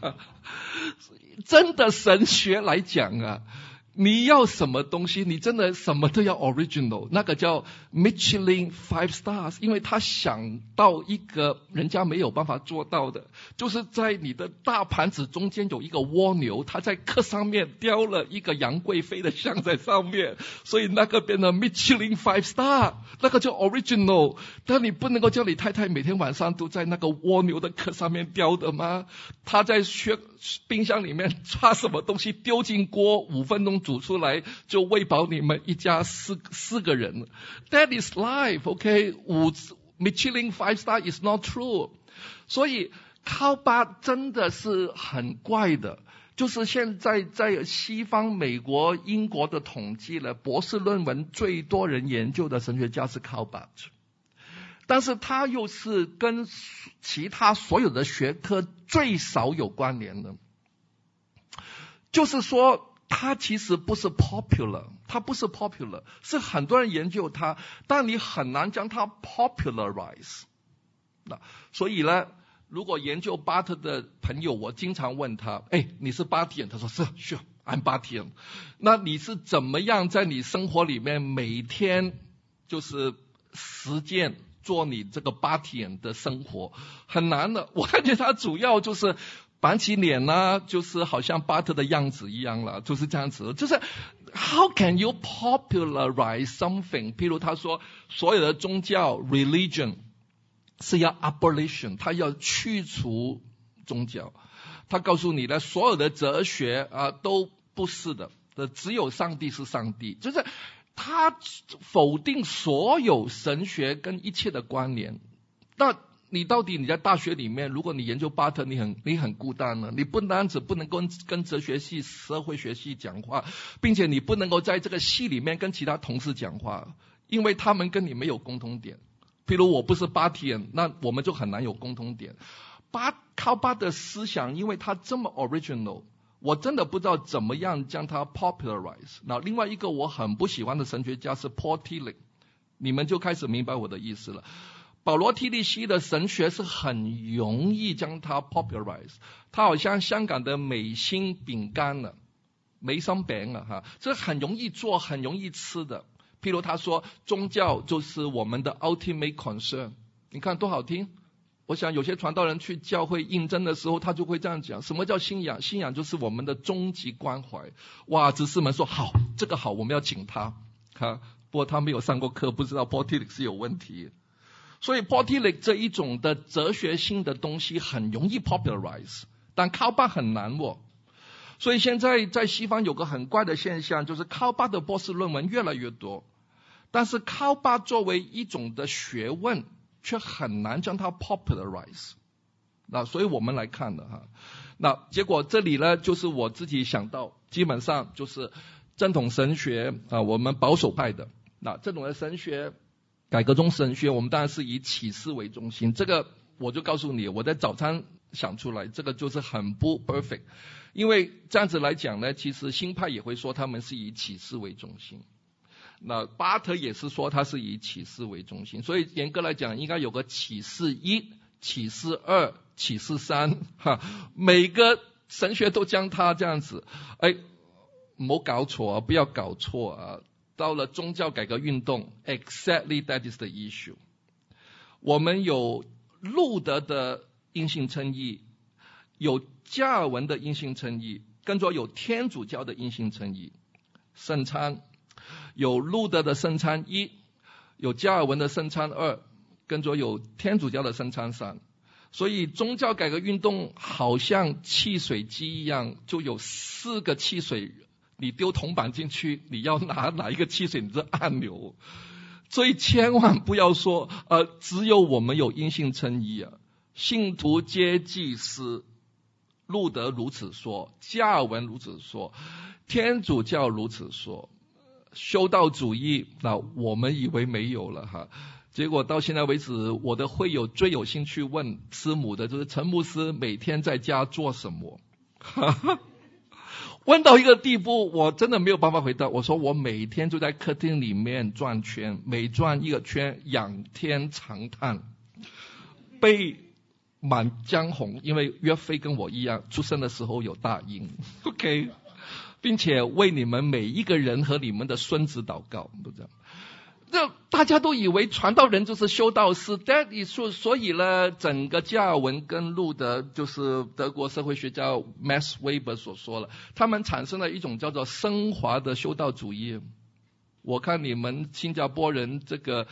真的神学来讲啊，你要什么东西，你真的什么都要 original， 那个叫 Michelin five stars， 因为他想到一个人家没有办法做到的，就是在你的大盘子中间有一个蜗牛，他在刻上面雕了一个杨贵妃的像在上面，所以那个变成 Michelin five star， 那个叫 original。 但你不能够叫你太太每天晚上都在那个蜗牛的刻上面雕的吗？他在雪冰箱里面抓什么东西丢进锅，五分钟煮出来就喂饱你们一家四四个人。 That is life， OK， 五 Michelin five star is not true。 所以靠巴真的是很怪的，就是现在在西方美国英国的统计了，博士论文最多人研究的神学家是靠巴，但是他又是跟其他所有的学科最少有关联的，就是说他其实不是 popular， 他不是 popular， 是很多人研究他，但你很难将它 popularize。 那所以呢，如果研究巴特的朋友，我经常问他，哎，你是巴提人？他说是，是 I'm 巴提人。那你是怎么样在你生活里面每天就是实践做你这个巴提人的生活？很难的。我感觉他主要就是板起脸呢，就是好像巴特的样子一样了，就是这样子。就是 how can you popularize something？ 譬如他说，所有的宗教 religion 是要 abolition， 他要去除宗教。他告诉你的所有的哲学啊都不是的，只有上帝是上帝。就是他否定所有神学跟一切的关联。那你到底你在大学里面，如果你研究巴特，你很你很孤单了。你不单只不能跟跟哲学系、社会学系讲话，并且你不能够在这个系里面跟其他同事讲话，因为他们跟你没有共同点。譬如我不是巴提人，那我们就很难有共同点。巴靠巴的思想，因为他这么 original， 我真的不知道怎么样将它 popularize。那另外一个我很不喜欢的神学家是 Paul Tillich， 你们就开始明白我的意思了。保罗提利西的神学是很容易将它 popularize， 它好像香港的美心饼干了，美心饼啊哈，这很容易做，很容易吃的。譬如他说，宗教就是我们的 ultimate concern， 你看多好听。我想有些传道人去教会应征的时候，他就会这样讲：什么叫信仰？信仰就是我们的终极关怀。哇，执事们说好，这个好，我们要请他。哈，不过他没有上过课，不知道 Paul Tillich 是有问题。所以 Paul Tillich 这一种的哲学性的东西很容易 popularize， 但靠巴很难哦。所以现在在西方有个很怪的现象，就是靠巴的博士论文越来越多，但是靠巴作为一种的学问却很难将它 popularize。那所以我们来看的哈，那结果这里呢，就是我自己想到，基本上就是正统神学啊，我们保守派的那正统的神学。改革中神学，我们当然是以启示为中心。这个我就告诉你，我在早餐想出来，这个就是很不 perfect。因为这样子来讲呢，其实新派也会说他们是以启示为中心。那巴特也是说他是以启示为中心，所以严格来讲，应该有个启示一、启示二、启示三，哈，每个神学都将它这样子。哎，唔好搞错啊，不要搞错啊。到了宗教改革运动 ，exactly that is the issue。我们有路德的因信称义，有加尔文的因信称义，跟着有天主教的因信称义。圣餐有路德的圣餐一，有加尔文的圣餐二，跟着有天主教的圣餐三。所以宗教改革运动好像汽水机一样，就有四个汽水。你丢铜板进去，你要拿哪一个汽水，你这按钮。所以千万不要说，呃，只有我们有因信称义啊。信徒皆祭司，路德如此说，加尔文如此说，天主教如此说，修道主义，那我们以为没有了哈。结果到现在为止，我的会友最有兴趣问师母的就是陈牧师每天在家做什么。哈哈，问到一个地步，我真的没有办法回答。我说我每天就在客厅里面转圈，每转一个圈仰天长叹，被满江红，因为岳飞跟我一样，出生的时候有大鹰 ，OK， 并且为你们每一个人和你们的孙子祷告，不这样。这大家都以为传道人就是修道士 ，that is true。所以呢，整个加尔文跟路德，就是德国社会学家 Max Weber 所说了，他们产生了一种叫做升华的修道主义。我看你们新加坡人这个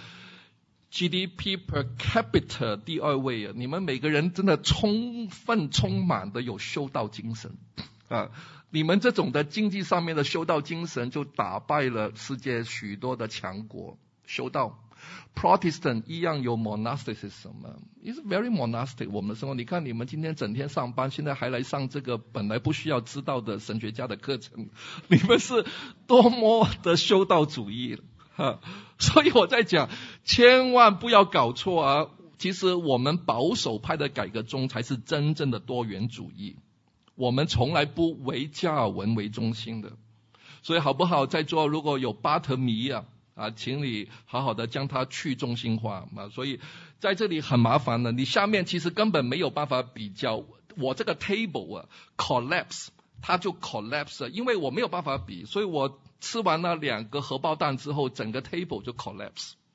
G D P per capita 第二位啊，你们每个人真的充分充满的有修道精神啊。你们这种的经济上面的修道精神，就打败了世界许多的强国。修道 Protestant 一样有 monasticism， is very monastic。 我们的生活，你看你们今天整天上班，现在还来上这个本来不需要知道的神学家的课程，你们是多么的修道主义哈。所以我在讲，千万不要搞错啊，其实我们保守派的改革中才是真正的多元主义，我们从来不为加尔文为中心的。所以好不好，在座如果有巴特迷啊啊，请你好好的将它去中心化啊。所以在这里很麻烦的，你下面其实根本没有办法比较。我这个 table 啊 collapse， 它就 collapse 了，因为我没有办法比，所以我吃完了两个荷包蛋之后，整个 table 就 collapse。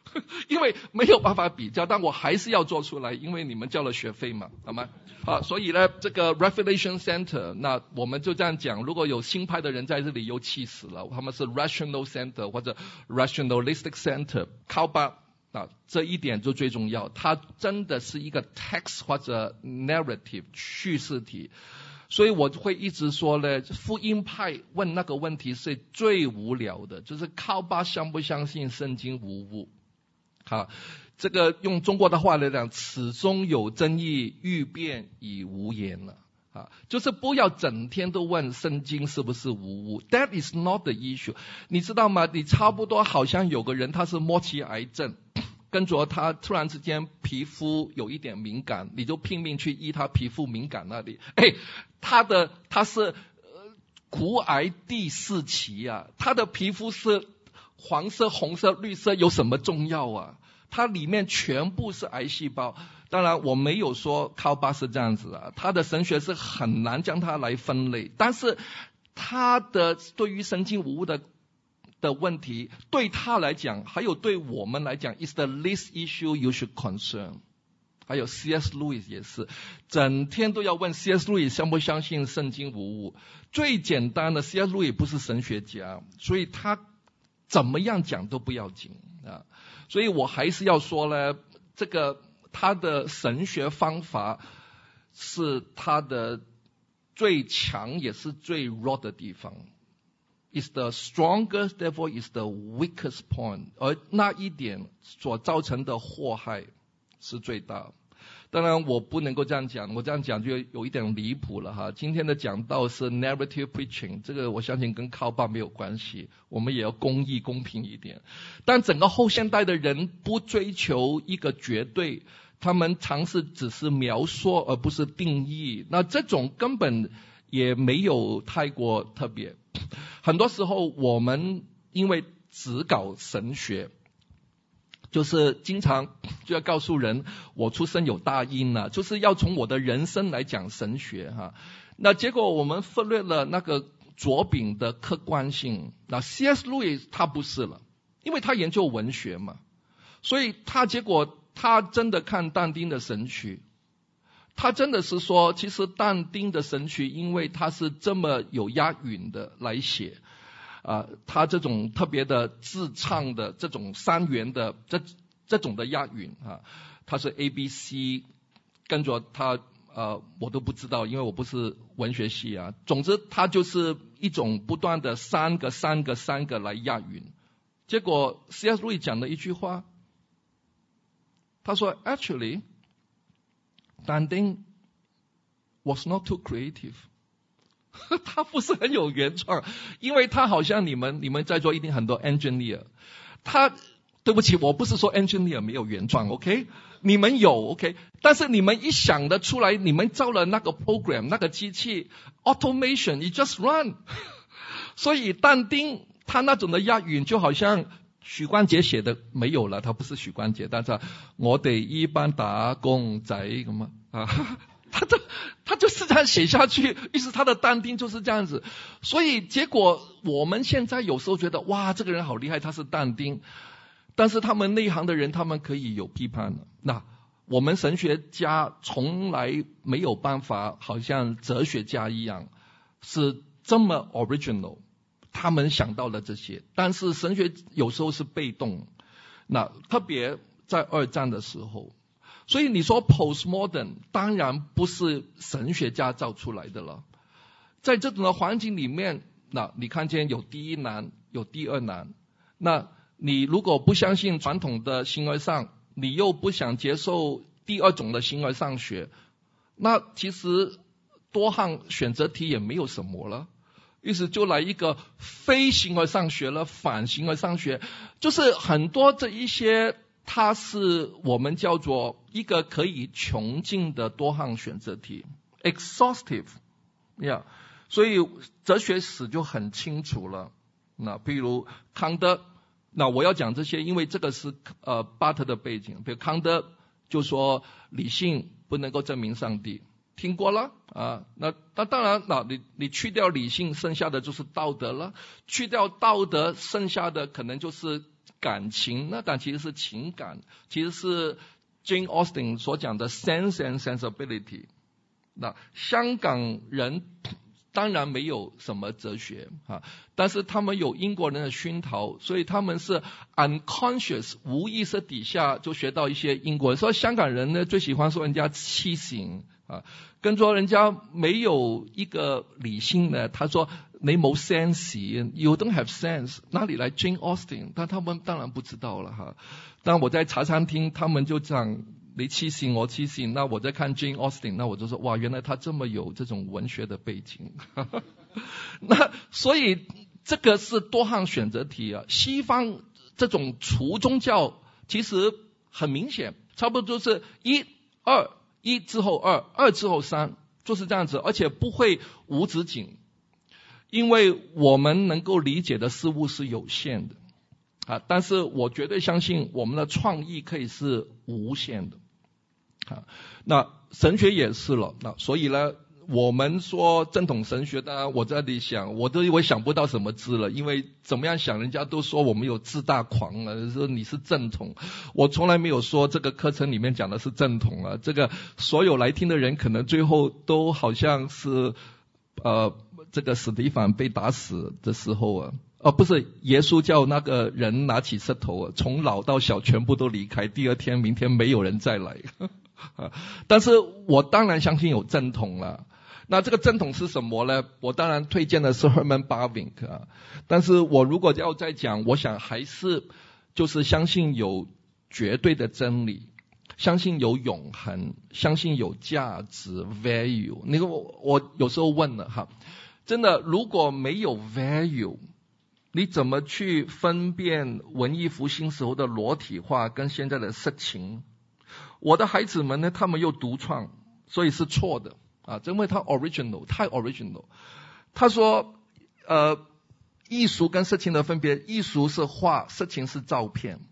因为没有办法比较，但我还是要做出来，因为你们交了学费嘛，好吗？好，所以呢，这个 Revelation Center， 那我们就这样讲，如果有新派的人在这里又气死了，他们是 Rational Center 或者 Rationalistic Center， 靠吧，那这一点就最重要，它真的是一个 text 或者 narrative 叙事体。所以我会一直说呢，福音派问那个问题是最无聊的，就是靠吧相不相信圣经无误？好，这个用中国的话来讲，此中有争议，欲辩已无言了。啊，就是不要整天都问圣经是不是无误 ，That is not the issue。你知道吗？你差不多好像有个人他是末期癌症。跟着他突然之间皮肤有一点敏感，你就拼命去医他皮肤敏感那里。哎，他的他是呃骨癌第四期啊，他的皮肤是黄色、红色、绿色，有什么重要啊？它里面全部是癌细胞。当然我没有说靠吧是这样子啊，他的神学是很难将它来分类，但是他的对于圣经无误的的问题，对他来讲，还有对我们来讲 is the least issue you should concern。 还有 C S Lewis 也是，整天都要问 C S Lewis 相不相信圣经无误。最简单的 C S Lewis 不是神学家，所以他怎么样讲都不要紧啊。所以我还是要说呢，这个他的神学方法是他的最强也是最弱的地方。is the strongest, therefore is the weakest point， 而那一点所造成的祸害是最大。当然我不能够这样讲，我这样讲就有一点离谱了哈。今天的讲道是 narrative preaching， 这个我相信跟靠吧没有关系，我们也要公义公平一点。但整个后现代的人不追求一个绝对，他们尝试只是描述而不是定义，那这种根本也没有太过特别。很多时候我们因为只搞神学，就是经常就要告诉人我出生有大因了，就是要从我的人生来讲神学哈。那结果我们忽略了那个左饼的客观性。那 C S Lewis 他不是了，因为他研究文学嘛，所以他结果他真的看但丁的神曲，他真的是说，其实但丁的神曲，因为他是这么有押韵的来写，啊、呃，他这种特别的自唱的这种三元的这这种的押韵啊，他是 A B C， 跟着他呃我都不知道，因为我不是文学系啊。总之，他就是一种不断的三个三个三个来押韵。结果 C S Lewis 讲了一句话，他说 Actually。但丁 was not too creative 他不是很有原创，因为他好像你们你们在座一定很多 engineer， 他对不起，我不是说 engineer 没有原创 OK， 你们有 OK， 但是你们一想得出来，你们造了那个 program 那个机器 automation you just run 所以但丁他那种的押韵就好像许冠傑寫的沒有了，他不是許冠傑，但是我哋一班打工仔咁啊，他就他就是這樣寫下去，於是他的但丁就是這樣子。所以結果我們現在有時候覺得哇，這個人好厲害，他是但丁，但是他們內行的人他們可以有批判的。那我們神學家從來沒有辦法好像哲學家一樣是這麼 original，他們想到了這些，但是神學有時候是被動。那特別在二戰的時候，所以你說 postmodern 當然不是神學家造出來的了。在這種的環境裡面，那你看見有第一難，有第二難。那你如果不相信傳統的形而上，你又不想接受第二種的形而上學，那其實多項選擇題也沒有什麼了。於是就來一個非形而上學了，反形而上學，就是很多這一些，它是我們叫做一個可以窮盡的多項選擇題 ，exhaustive， 呀、yeah ，所以哲學史就很清楚了。那譬如康德，那我要講這些，因為這個是呃巴特的背景。譬如康德就說理性不能夠證明上帝。聽過了啊，那那當然，那你你去掉理性，剩下的就是道德了。去掉道德，剩下的可能就是感情，那感其实是情感，其实是 Jane Austen 所讲的 sense and sensibility。那香港人当然没有什么哲学啊，但是他们有英国人的熏陶，所以他们是 unconscious 无意识底下就学到一些英国人。所以香港人呢最喜欢说人家畸形啊，跟说人家没有一个理性呢，他说你冇 sense，you don't have sense， 哪里来 Jane Austen？ 但他们当然不知道了哈。当我在茶餐厅，他们就讲你畸形我畸形，那我在看 Jane Austen， 那我就说哇，原来他这么有这种文学的背景。那所以这个是多项选择题啊。西方这种除宗教其实很明显，差不多就是一二一之后二，二之后三，就是这样子，而且不会无止境，因为我们能够理解的事物是有限的啊，但是我绝对相信我们的创意可以是无限的啊。那神学也是了，那所以呢，我们说正统神学，当然我在这里想，我都以为想不到什么字了，因为怎么样想，人家都说我们有自大狂啊，说你是正统，我从来没有说这个课程里面讲的是正统啊，这个所有来听的人可能最后都好像是呃这个史提反被打死的时候啊。哦，不是，耶稣叫那个人拿起石头啊，从老到小全部都离开，第二天明天没有人再来。但是我当然相信有正统了。那这个正统是什么呢？我当然推荐的是 Herman Bavinck 啊。但是我如果要再讲，我想还是就是相信有绝对的真理，相信有永恒，相信有价值 value。那个我我有时候问了哈，真的如果没有 value，你怎么去分辨文艺复兴时候的裸体化跟现在的色情？我的孩子们呢，他们又独创，所以是错的啊，因为他 original 太 original。他说，呃，艺术跟色情的分别，艺术是画，色情是照片。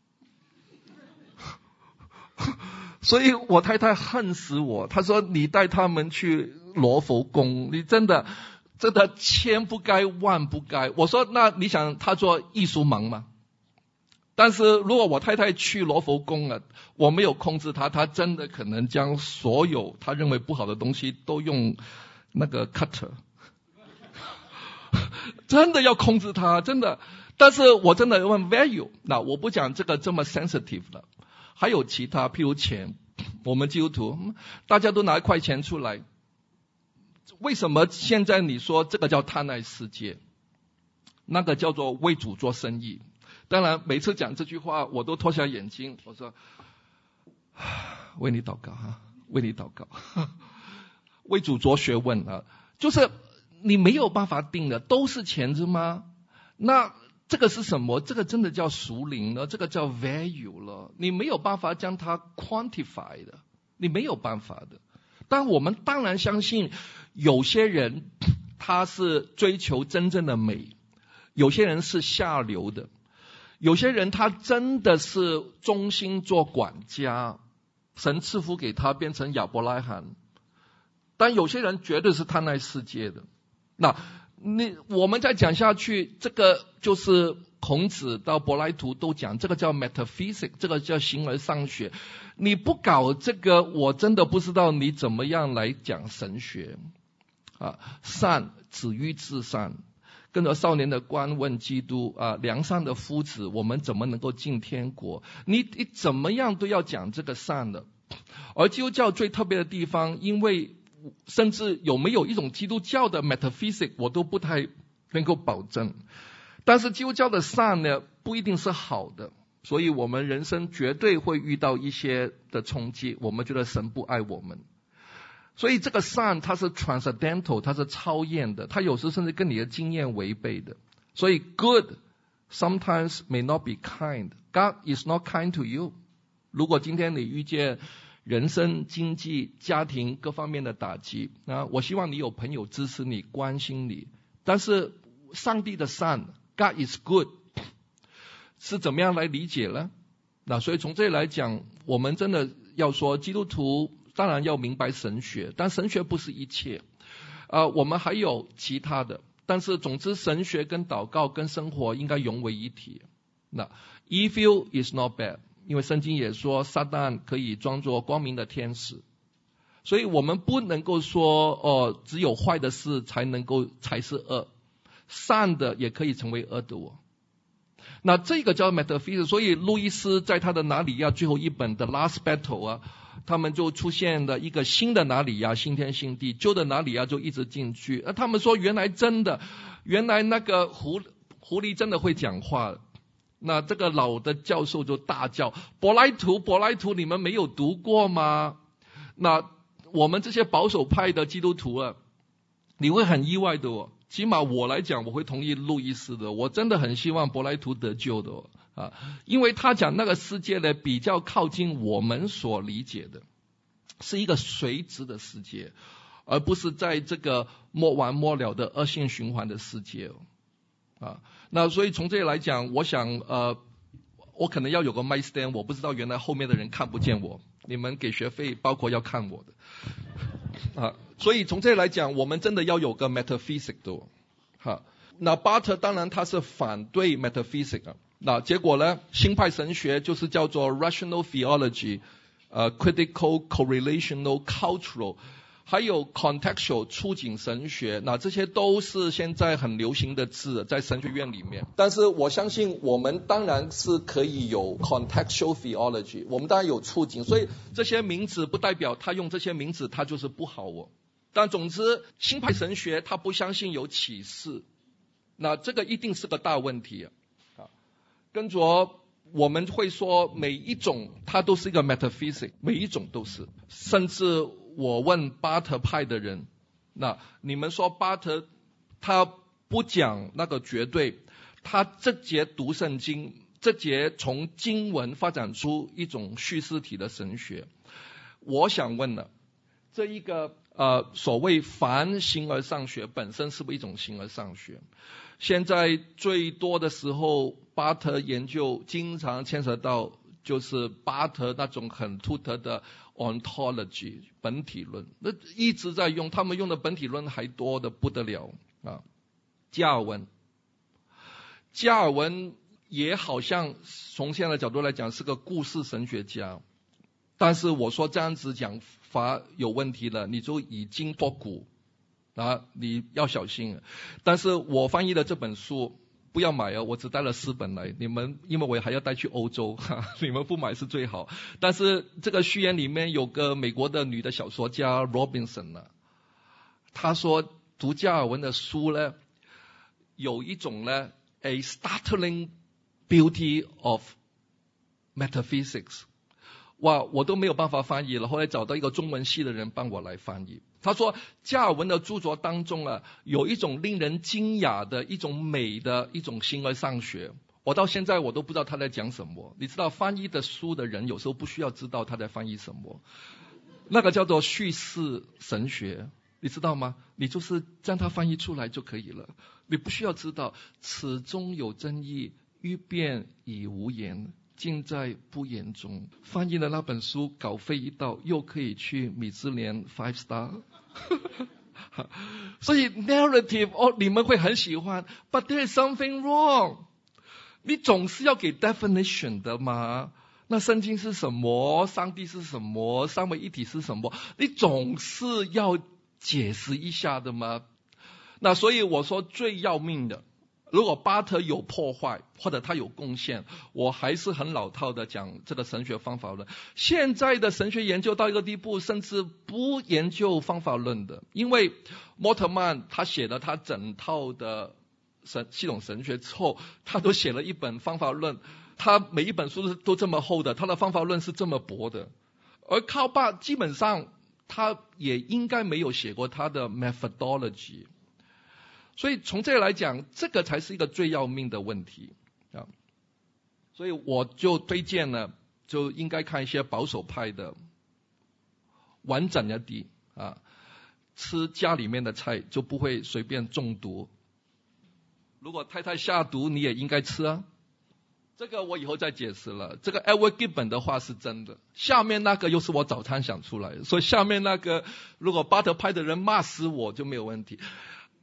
所以我太太恨死我，她说你带他们去罗浮宫，你真的。真的千不该万不该。我说那你想他做艺术盲吗？但是如果我太太去罗浮宫了，我没有控制她，她真的可能将所有她认为不好的东西都用那个 cutter， 真的要控制她，真的。但是我真的问 value， 那我不讲这个这么 sensitive 了，还有其他，譬如钱，我们基督徒大家都拿一块钱出来。为什么现在你说这个叫贪爱世界，那个叫做为主做生意？当然每次讲这句话我都脱下眼睛，我说为你祷告哈，为你祷告，为主做学问啊，就是你没有办法定的，都是钱子吗？那这个是什么？这个真的叫属灵了，这个叫 value 了，你没有办法将它 quantify 的，你没有办法的。但我们当然相信有些人他是追求真正的美，有些人是下流的，有些人他真的是忠心做管家，神赐福给他变成亚伯拉罕，但有些人绝对是贪爱世界的。那你我们再讲下去，这个就是孔子到柏拉图都讲，这个叫 metaphysics， 这个叫形而上学。你不搞这个，我真的不知道你怎么样来讲神学啊。善止于至善，跟着少年的官问基督啊，良善的夫子，我们怎么能够进天国？你你怎么样都要讲这个善的。而基督教最特别的地方，因为甚至有没有一种基督教的 metaphysics， 我都不太能够保证。但是基督教的善呢，不一定是好的。所以我们人生绝对会遇到一些的冲击，我们觉得神不爱我们。所以这个善它是 transcendental， 它是超验的，它有时甚至跟你的经验违背的。所以 good sometimes may not be kind. God is not kind to you. 如果今天你遇见人生、经济、家庭各方面的打击啊，我希望你有朋友支持你、关心你。但是上帝的善 God is good是怎么样来理解呢？那所以从这里来讲，我们真的要说基督徒当然要明白神学，但神学不是一切，呃，我们还有其他的，但是总之神学跟祷告跟生活应该融为一体那 evil is not bad， 因为圣经也说撒旦可以装作光明的天使，所以我们不能够说哦，只有坏的事才能够才是恶，善的也可以成为恶的哦。那这个叫 metaphysics， 所以路易斯在他的拿里亚最后一本的 Last Battle 啊，他们就出现了一个新的拿里亚，新天新地，旧的拿里亚就一直进去。而他们说原来真的，原来那个狐狐狸真的会讲话。那这个老的教授就大叫：柏拉图，柏拉图，你们没有读过吗？那我们这些保守派的基督徒啊，你会很意外的哦。起码我来讲，我会同意路易斯的。我真的很希望柏拉图得救的哦，啊，因为他讲那个世界呢，比较靠近我们所理解的，是一个垂直的世界，而不是在这个没完没了的恶性循环的世界哦，啊，那所以从这里来讲，我想呃，我可能要有个 mic stand， 我不知道原来后面的人看不见我，你们给学费包括要看我的。啊，所以从这里来讲，我们真的要有个 metaphysics 的，哈。那巴特当然他是反对 metaphysics 啊，那结果呢，新派神学就是叫做 rational theology， 呃 critical correlational cultural， 还有 contextual 触景神学，那这些都是现在很流行的字，在神学院里面。但是我相信我们当然是可以有 contextual theology， 我们当然有触景，所以这些名字不代表他用这些名字他就是不好哦。但总之新派神学他不相信有启示，那这个一定是个大问题啊。跟着我们会说每一种它都是一个 metaphysics， 每一种都是。甚至我问巴特派的人，那你们说巴特他不讲那个绝对，他直接读圣经，直接从经文发展出一种叙事体的神学。我想问了，这一个呃所谓凡形而上学本身是不是一种形而上学？现在最多的时候，巴特研究经常牵扯到就是巴特那种很突特的 ontology 本体论，那一直在用，他们用的本体论还多的不得了啊。加尔文，加尔文也好像从现在的角度来讲是个故事神学家，但是我说这样子讲法有问题了，你就已经脱骨啊，你要小心。但是我翻译的这本书不要买哦，我只带了四本来，你们因为我还要带去欧洲，哈，你们不买是最好。但是这个序言里面有个美国的女的小说家 Robinson 呢，她说读加尔文的书呢，有一种呢 a startling beauty of metaphysics。哇，我都没有办法翻译了，后来找到一个中文系的人帮我来翻译。他说加尔文的著作当中啊，有一种令人惊讶的一种美的一种形而上学，我到现在我都不知道他在讲什么。你知道翻译的书的人有时候不需要知道他在翻译什么，那个叫做叙事神学，你知道吗？你就是将它翻译出来就可以了，你不需要知道此中有争议，欲辩已无言，尽在不言中。翻译的那本书稿费一到，又可以去米芝莲 five star 所以 narrative 哦，你们会很喜欢 but there is something wrong， 你总是要给 definition 的嘛。那圣经是什么？上帝是什么？三位一体是什么？你总是要解释一下的嘛。那所以我说最要命的，如果巴特有破坏或者他有贡献，我还是很老套的讲这个神学方法论。现在的神学研究到一个地步，甚至不研究方法论的，因为莫特曼他写了他整套的神系统神学之后，他都写了一本方法论，他每一本书都这么厚的，他的方法论是这么薄的。而靠巴基本上他也应该没有写过他的 methodology。所以从这里来讲，这个才是一个最要命的问题啊！所以我就推荐呢，就应该看一些保守派的完整一啲啊，吃家里面的菜就不会随便中毒。如果太太下毒，你也应该吃啊。这个我以后再解释了。这个 Edward Gibbon 的话是真的，下面那个又是我早餐想出来的，所以下面那个如果巴特派的人骂死我就没有问题。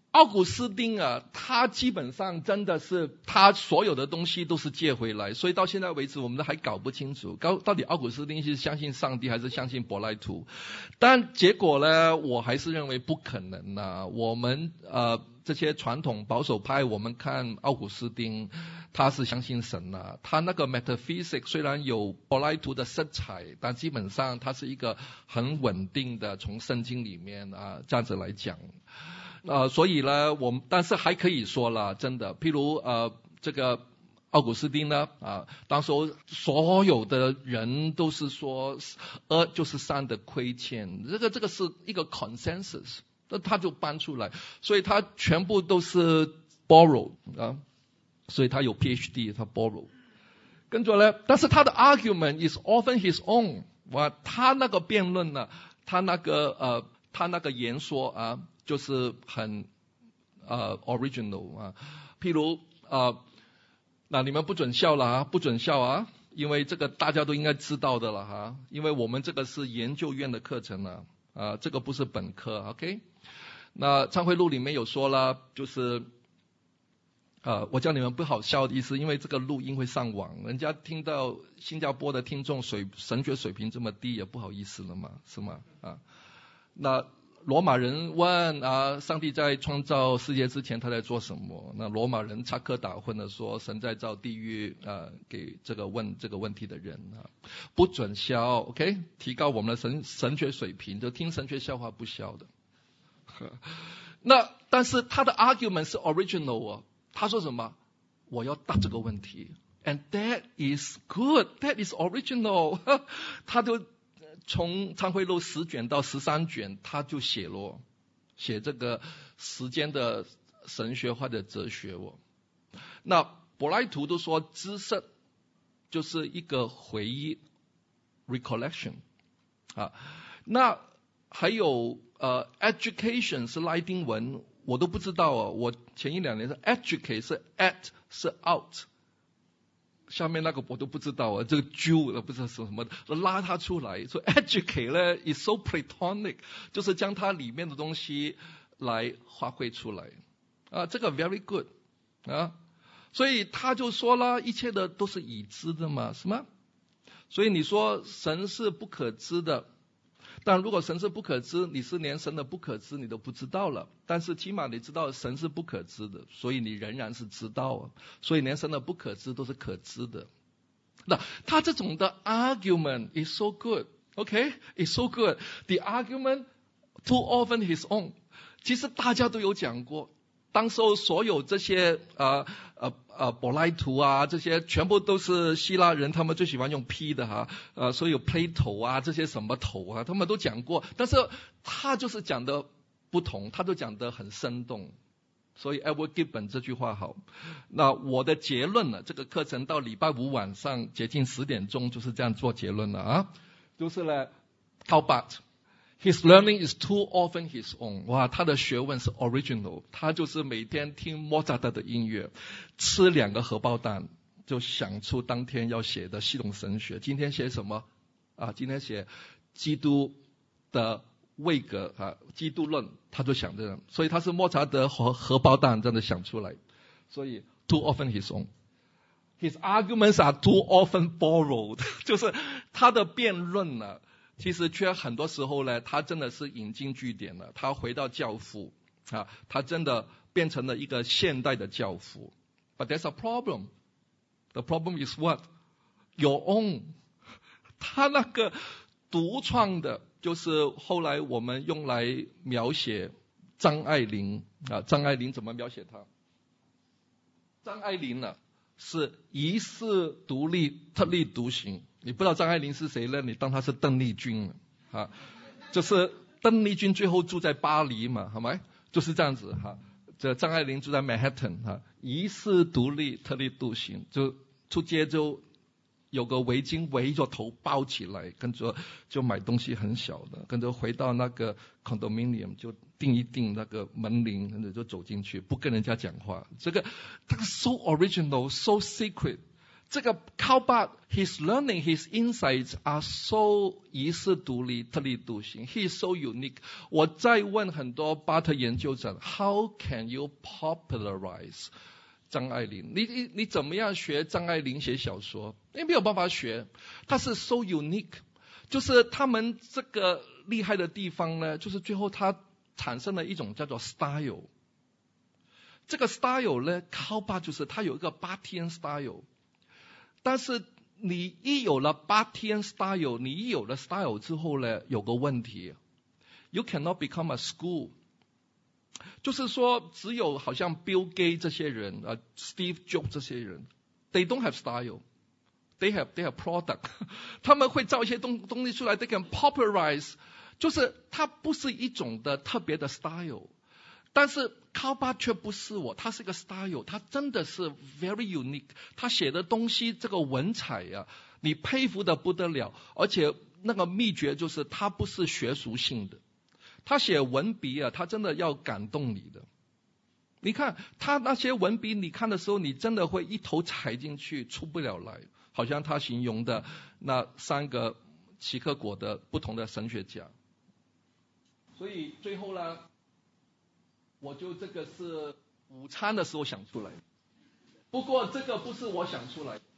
奥古斯丁啊，他基本上真的是他所有的东西都是借回来，所以到现在为止我们都还搞不清楚，到底奥古斯丁是相信上帝还是相信柏拉图。但结果呢，我还是认为不可能啊。我们呃这些传统保守派，我们看奥古斯丁，他是相信神啊，他那个 metaphysics 虽然有柏拉图的色彩，但基本上他是一个很稳定的，从圣经里面啊这样子来讲。呃，所以呢，我们但是还可以说了，真的，譬如呃，这个奥古斯丁呢，啊，当时所有的人都是说，呃，就是善的亏欠，这个这个是一个 consensus， 那他就搬出来，所以他全部都是 borrow 啊，所以他有 P H D， 他 borrow， 跟着呢，但是他的 argument is often his own， 哇，他那个辩论呢，他那个呃，他那个言说啊。就是很呃 original 啊，譬如呃，那你们不准笑了啊，不准笑啊，因为这个大家都应该知道的了哈，因为我们这个是研究院的课程了啊，这个不是本科 ，OK？ 那忏悔录里面有说了，就是呃，我叫你们不好笑的意思，因为这个录音会上网，人家听到新加坡的听众水神学水平这么低，也不好意思了嘛，是吗？啊，那。罗马人问啊，上帝在创造世界之前他在做什么？那罗马人插科打诨的说，神在造地狱啊，给这个问这个问题的人啊，不准笑 ，OK？ 提高我们的神神学水平，就听神学笑话不笑的。那但是他的 argument 是 original 啊，他说什么？我要答这个问题 ，and that is good, that is original 。他都。从忏悔录十卷到十三卷，他就写了写这个时间的神学或者哲学哦。那柏拉图都说知识就是一个回忆 recollection 啊。那还有呃 education 是拉丁文，我都不知道哦。我前一两年是 educate 是 at 是 out。下面那个我都不知道啊，这个 Jew 不知道是什么，拉他出来，所以 educate 呢 is so Platonic， 就是将它里面的东西来发挥出来啊，这个 very good 啊，所以他就说了，一切的都是已知的嘛，是吗？所以你说神是不可知的，但如果神是不可知，你是连神的不可知你都不知道了。但是起码你知道神是不可知的，所以你仍然是知道啊。所以连神的不可知都是可知的。那他这种的 argument is so good, okay? It's so good. The argument too often his own. 其实大家都有讲过，当时候所有这些呃呃呃柏拉图啊，这些全部都是希腊人，他们最喜欢用 P 的哈，呃，所以有 Plato 啊，这些什么头啊，他们都讲过，但是他就是讲的不同，他都讲得很生动。所以 Edward Gibbon 这句话好。那我的结论呢，这个课程到礼拜五晚上接近十点钟就是这样做结论了啊，就是呢 How about his learning is too often his own。 哇，他的学问是 original， 他就是每天听莫扎特的音乐，吃两个荷包蛋就想出当天要写的系统神学。今天写什么啊？今天写基督的位格啊，基督论，他就想这样，所以他是莫扎特和荷包蛋这样的想出来，所以 too often his own。 His arguments are too often borrowed， 就是他的辩论呢，其实却很多时候呢，他真的是引经据典了，他回到教父啊，他真的变成了一个现代的教父。But there's a problem. The problem is what? Your own。 他那个独创的，就是后来我们用来描写张爱玲啊，张爱玲怎么描写她？张爱玲呢、啊，是遗世独立，特立独行。你不知道张爱玲是谁呢？你当她是邓丽君啊，就是邓丽君最后住在巴黎嘛，好吗？就是这样子哈。这张爱玲住在 Manhattan 哈，遗世独立，特立独行，就出街就有个围巾围着头包起来，跟着就买东西很小的，跟着回到那个 condominium 就定一定那个门铃，跟着就走进去，不跟人家讲话。这个这个 so original, so secret。 这个 Karl Barth, his learning, his insights are so 遗世独立、特立独行。He is so unique. 我在问很多巴特研究者 ，How can you popularize 张爱玲？你你你怎么样学张爱玲写小说？你没有办法学，他是 so unique。就是他们这个厉害的地方呢，就是最后他产生了一种叫做 style。这个 style 呢 ，Karl Barth 就是他有一个八天 style。但是你一有了八天 style， 你一有了 style 之后呢，有个问题 ，you cannot become a school。就是说，只有好像 Bill Gates 这些人啊 ，Steve Jobs 这些人 ，they don't have style，they have they have product 。他们会造一些东东西出来 ，they can popularize， 就是它不是一种的特别的 style。但是 Karl Barth 却不是我，他是个 style， 他真的是 very unique。他写的东西这个文采啊，你佩服的不得了。而且那个秘诀就是他不是学术性的，他写文笔啊，他真的要感动你的。你看他那些文笔，你看的时候，你真的会一头踩进去，出不了来。好像他形容的那三个齐克果的不同的神学家。所以最后呢，我就这个是午餐的时候想出来，不过这个不是我想出来，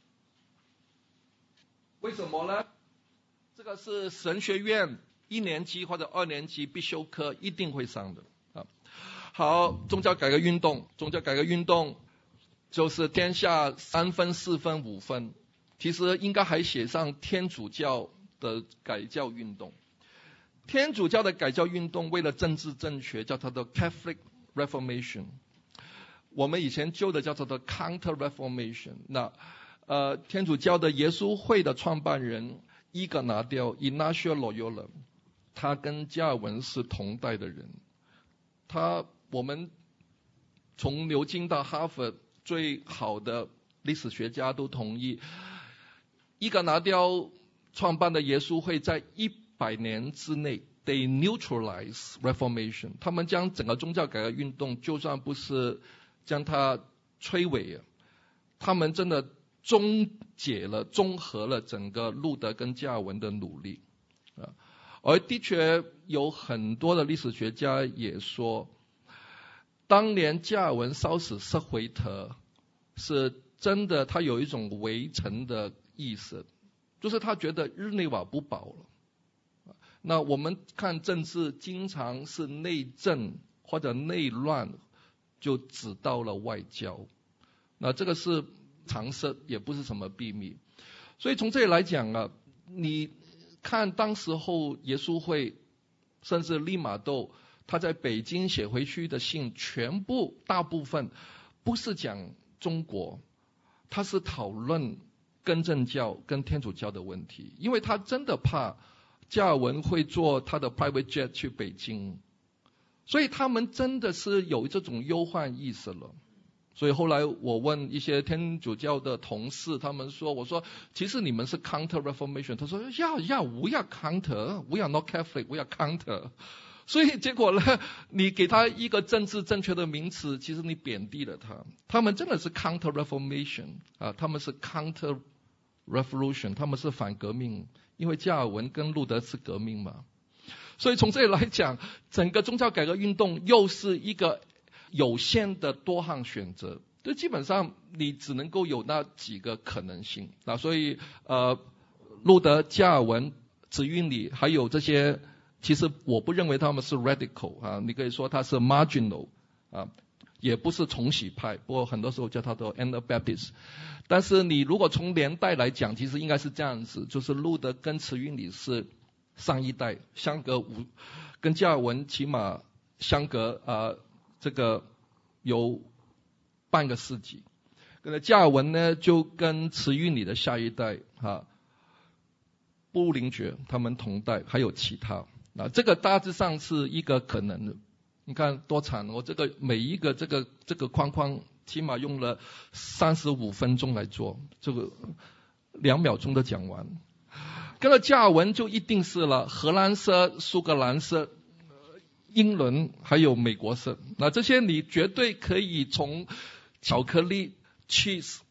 为什么呢？这个是神学院一年级或者二年级必修课一定会上的啊。好，宗教改革运动，宗教改革运动就是天下三分、四分、五分，其实应该还写上天主教的改教运动。天主教的改教运动为了政治正确，叫它的 Catholic Reformation， 我们以前旧的叫做的 Counter Reformation。那呃，天主教的耶稣会的创办人伊格拿雕 Ignacio Loyola， 他跟加尔文是同代的人。他我们从牛津到哈佛最好的历史学家都同意，伊格拿雕创办的耶稣会在一百年之内 they neutralize Reformation， 他们将整个宗教改革运动就算不是将它摧毁，他们真的终结了综合了整个路德跟加尔文的努力。而的确有很多的历史学家也说，当年加尔文烧死瑟回特是真的，他有一种围城的意思，就是他觉得日内瓦不保了。那我们看政治经常是内政或者内乱就指到了外交，那这个是常识，也不是什么秘密。所以从这里来讲啊，你看当时候耶稣会甚至利玛窦他在北京写回去的信，全部大部分不是讲中国，他是讨论更正教跟天主教的问题，因为他真的怕加尔文会坐他的 private jet 去北京，所以他们真的是有这种忧患意识了。所以后来我问一些天主教的同事，他们说，我说其实你们是 counter reformation， 他说呀呀 we are counter, we are not Catholic, we are counter。 所以结果呢，你给他一个政治正确的名词，其实你贬低了他。他们真的是 counter reformation 啊，他们是 counter revolution， 他们是反革命，因为加尔文跟路德是革命嘛。所以从这里来讲，整个宗教改革运动又是一个有限的多项选择，就基本上你只能够有那几个可能性啊。所以呃，路德、加尔文、子运理还有这些，其实我不认为他们是 radical 啊，你可以说他是 marginal 啊，也不是重洗派，不过很多时候叫他的 Anabaptist。但是你如果从年代来讲，其实应该是这样子，就是路德跟慈运理是上一代，相隔五，跟加尔文起码相隔啊、呃、这个有半个世纪。那加尔文呢，就跟慈运理的下一代啊，布林爵他们同代，还有其他。那这个大致上是一个可能的。你看多惨，我这个每一个这个这个框框起码用了三十五分钟来做，这个两秒钟的讲完。跟着加尔文就一定是了，荷兰式、苏格兰式、英伦还有美国式。那这些你绝对可以从巧克力、cheese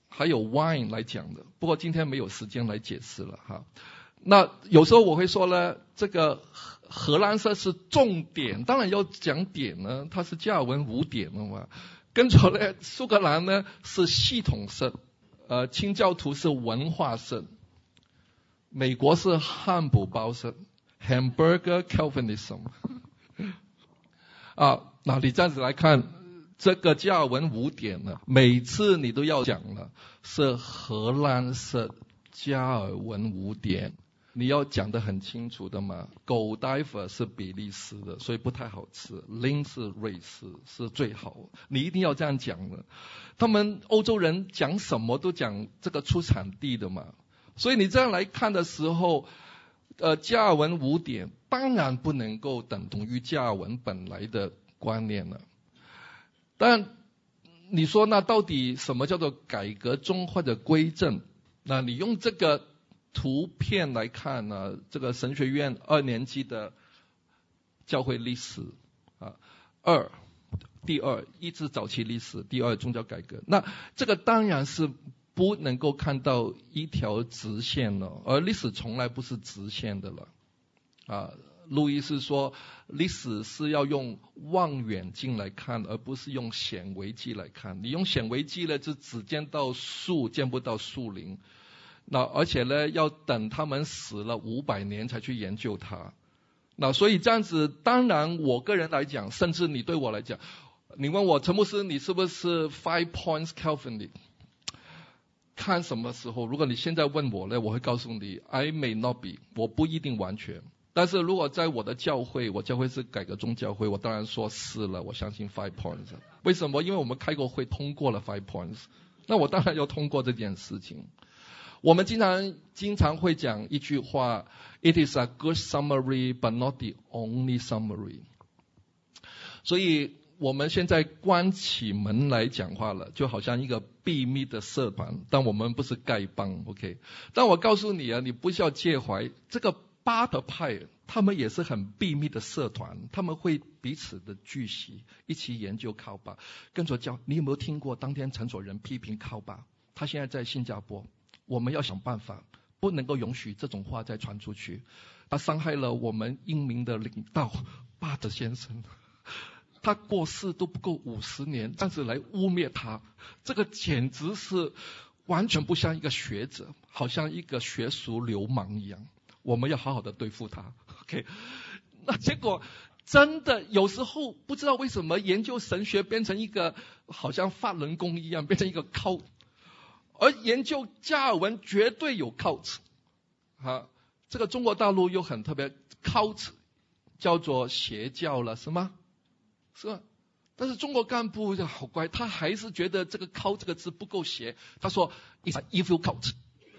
还有 wine 来讲的，不过今天没有时间来解释了哈。那有时候我会说呢，这个荷兰式是重点，当然要讲点呢，它是加尔文五点了嘛。跟着呢，苏格兰呢是系统式，呃，清教徒是文化式，美国是汉堡包式 ，Hamburger Calvinism。啊，那你这样子来看，这个加尔文五点呢，每次你都要讲了，是荷兰式加尔文五点。你要讲得很清楚的嘛。狗呆粉是比利时的，所以不太好吃。林是瑞士，是最好。你一定要这样讲的。他们欧洲人讲什么都讲这个出产地的嘛。所以你这样来看的时候，呃，加尔文五点当然不能够等同于加尔文本来的观念了。但你说那到底什么叫做改革中或者归正？那你用这个图片来看呢，这个神学院二年级的教会历史啊，二，第二一是早期历史，第二宗教改革。那这个当然是不能够看到一条直线了，而历史从来不是直线的了啊。路易是说，历史是要用望远镜来看，而不是用显微镜来看。你用显微镜呢，就只见到树，见不到树林。那而且呢，要等他们死了五百年才去研究它。那所以这样子，当然我个人来讲，甚至你对我来讲，你问我陈牧师，你是不是 Five Points Calvinist？ 看什么时候？如果你现在问我呢，我会告诉你 I may not be， 我不一定完全。但是如果在我的教会，我教会是改革宗教会，我当然说是了，我相信 Five Points。 为什么？因为我们开过会通过了 Five Points， 那我当然要通过这件事情。我们经常经常会讲一句话 ，It is a good summary, but not the only summary。所以我们现在关起门来讲话了，就好像一个秘密的社团，但我们不是丐帮 ，OK？ 但我告诉你啊，你不需要介怀，这个巴德派他们也是很秘密的社团，他们会彼此的聚集，一起研究靠巴。跟着教，你有没有听过当天陈所仁批评靠巴？他现在在新加坡。我们要想办法，不能够允许这种话再传出去。他伤害了我们英明的领导巴德先生，他过世都不够五十年，这样子来污蔑他，这个简直是完全不像一个学者，好像一个学术流氓一样。我们要好好的对付他 ，OK？ 那结果真的有时候不知道为什么研究神学变成一个好像法轮功一样，变成一个靠。而研究加尔文绝对有 cult， 啊，这个中国大陆又很特别 ，cult 叫做邪教了，是吗？是吧？但是中国干部好乖，他还是觉得这个 cult 这个字不够邪，他说 it's an evil cult。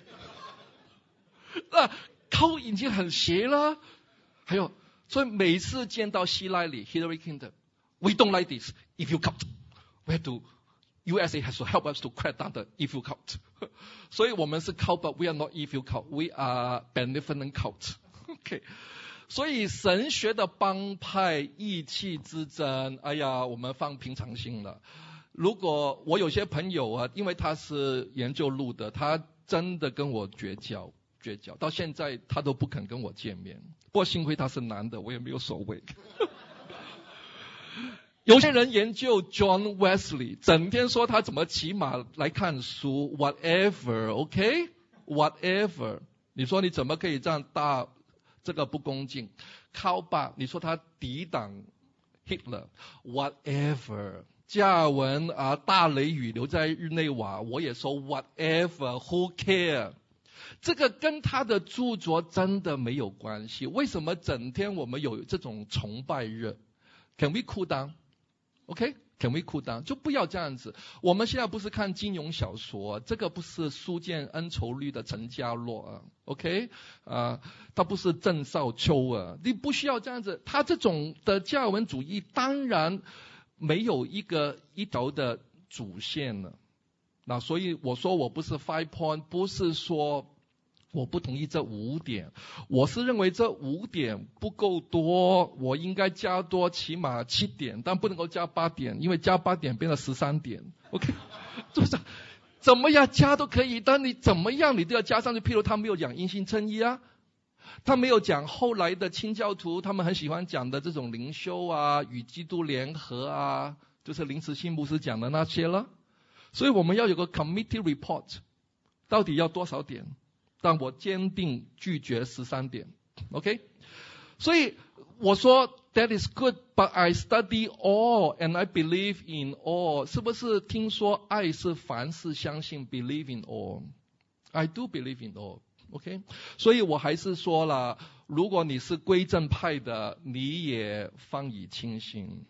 那 cult 已经很邪了，还有，所以每次见到希拉里 Hillary Clinton，we don't like this evil cult，we have to。U S A has to help us to crack down the evil cult. 所以我们是 cult, but we are not evil cult. We are benevolent cult. OK. 所以神学的帮派意气之争，哎呀，我们放平常心了。如果我有些朋友啊，因为他是研究路的，他真的跟我绝交，绝交，到现在他都不肯跟我见面。不过幸亏他是男的，我也没有所谓。有些人研究 John Wesley， 整天说他怎么骑马来看书 ，whatever， OK，whatever， 你说你怎么可以这样大这个不恭敬？靠吧，你说他抵挡 Hitler，whatever。加尔文啊，大雷雨留在日内瓦，我也说 whatever，who care？ 这个跟他的著作真的没有关系。为什么整天我们有这种崇拜热 ？Can we cool down？OK， can we cool down？ 就不要这样子。我们现在不是看金庸小说，这个不是书剑恩仇录的陈家洛啊 ，OK， 啊，他不是郑少秋啊，你不需要这样子。他这种的加尔文主义当然没有一个一条的主线了。那所以我说我不是 five point， 不是说我不同意这五点，我是认为这五点不够多，我应该加多起码七点，但不能够加八点，因为加八点变成十三点 ，OK， 就是怎么样加都可以，但你怎么样你都要加上去。譬如他没有讲因信称义啊，他没有讲后来的清教徒他们很喜欢讲的这种灵修啊，与基督联合啊，就是林慈信牧师讲的那些了。所以我们要有个 committee report， 到底要多少点？但我坚定拒绝十三点 ，OK？ 所以我说 that is good, but I study all and I believe in all。 是不是听说爱是凡事相信 believe in all？ I do believe in all， OK？ 所以我还是说了，如果你是归正派的，你也放以轻心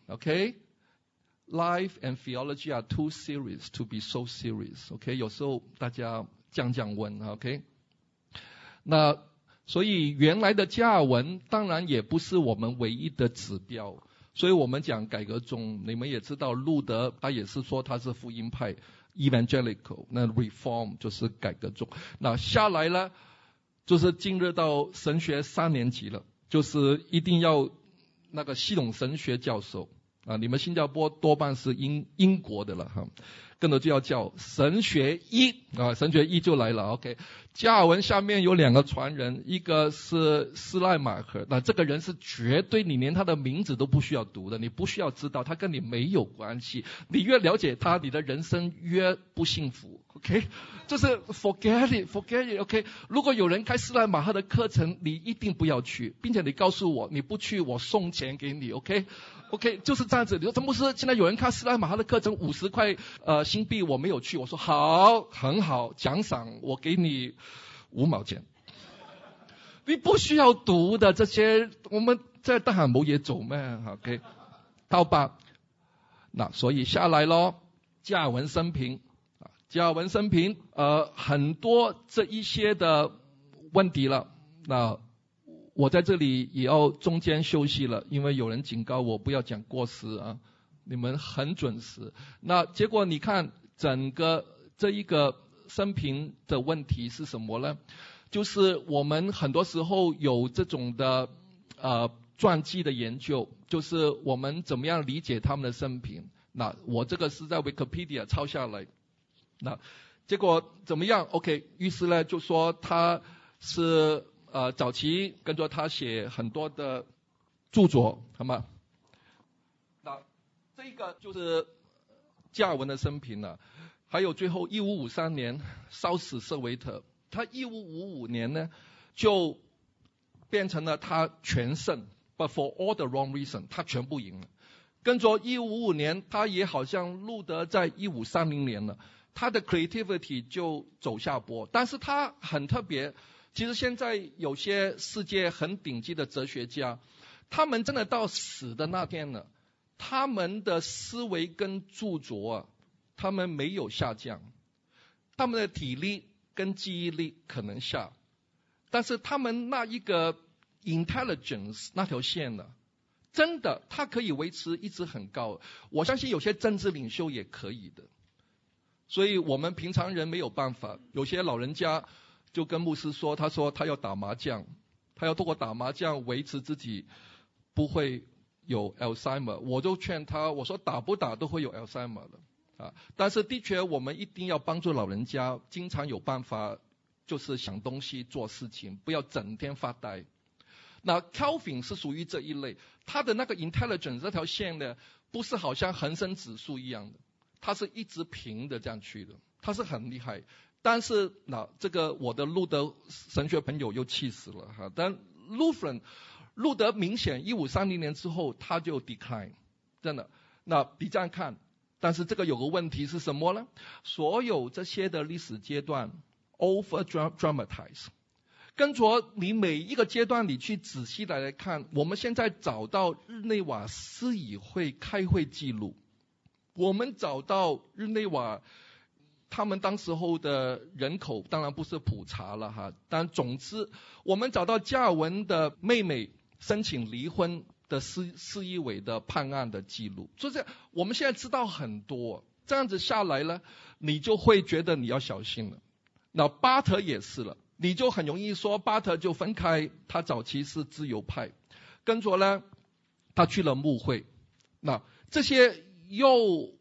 ，OK？Life and theology are too serious to be so serious. OK， 有时候大家降降温 ，OK。那所以原来的加尔文当然也不是我们唯一的指标。所以我们讲改革宗，你们也知道路德他也是说他是福音派 （evangelical）， 那 reform 就是改革宗。那下来呢，就是进入到神学三年级了，就是一定要那个系统神学教授。啊，你们新加坡多半是英英国的了哈，跟着就要叫神学一啊，神学一就来了 ，OK。加尔文下面有两个传人，一个是斯赖马赫，那这个人是绝对你连他的名字都不需要读的，你不需要知道，他跟你没有关系。你越了解他，你的人生越不幸福 ，OK。就是 forget it，forget it，OK。如果有人开斯赖马赫的课程，你一定不要去，并且你告诉我你不去，我送钱给你 ，OK。OK， 就是这样子。你说陈牧师，现在有人看斯赖马赫的课程五十块呃新币，我没有去。我说好，很好，奖赏我给你五毛钱。你不需要读的这些，我们在大喊冇嘢做咩 ？OK， 好吧。那所以下来咯，加尔文生平啊，加尔文生平呃很多这一些的问题了。那我在这里也要中间休息了，因为有人警告我不要讲过时啊，你们很准时。那结果你看整个这一个生平的问题是什么呢？就是我们很多时候有这种的呃传记的研究，就是我们怎么样理解他们的生平。那我这个是在 Wikipedia 抄下来，那结果怎么样 ？OK， 于是呢就说他是。呃，早期跟着他写很多的著作，好吗？那这个就是加尔文的生平了。还有最后一五五三年烧死瑟维特，他一五五五年呢就变成了他全胜 ，but for all the wrong reason， 他全部赢了。跟着一五五五年，他也好像路德在一五三零年了，他的 creativity 就走下坡，但是他很特别。其实现在有些世界很顶级的哲学家，他们真的到死的那天了，他们的思维跟著作啊，他们没有下降，他们的体力跟记忆力可能下，但是他们那一个 intelligence 那条线呢，真的他可以维持一直很高。我相信有些政治领袖也可以的，所以我们平常人没有办法。有些老人家就跟牧师说，他说他要打麻将，他要通过打麻将维持自己不会有 Alzheimer。我就劝他，我说打不打都会有 Alzheimer 的啊。但是的确我们一定要帮助老人家，经常有办法就是想东西做事情，不要整天发呆。那 Calvin 是属于这一类，他的那个 intelligence 这条线呢，不是好像恒生指数一样的，他是一直平的这样去的，他是很厉害。但是那这个我的路德神学朋友又气死了哈。但 Lutheran 路德明显一五三零年之后他就 decline， 真的。那你这样看，但是这个有个问题是什么呢？所有这些的历史阶段 over dramatize， 跟着你每一个阶段你去仔细的来看，我们现在找到日内瓦司议会开会记录，我们找到日内瓦他们当时候的人口当然不是普查了哈，但总之我们找到加尔文的妹妹申请离婚的市市议委的判案的记录，所以我们现在知道很多，这样子下来呢，你就会觉得你要小心了。那巴特也是了，你就很容易说巴特就分开，他早期是自由派，跟着呢他去了牧会，那这些又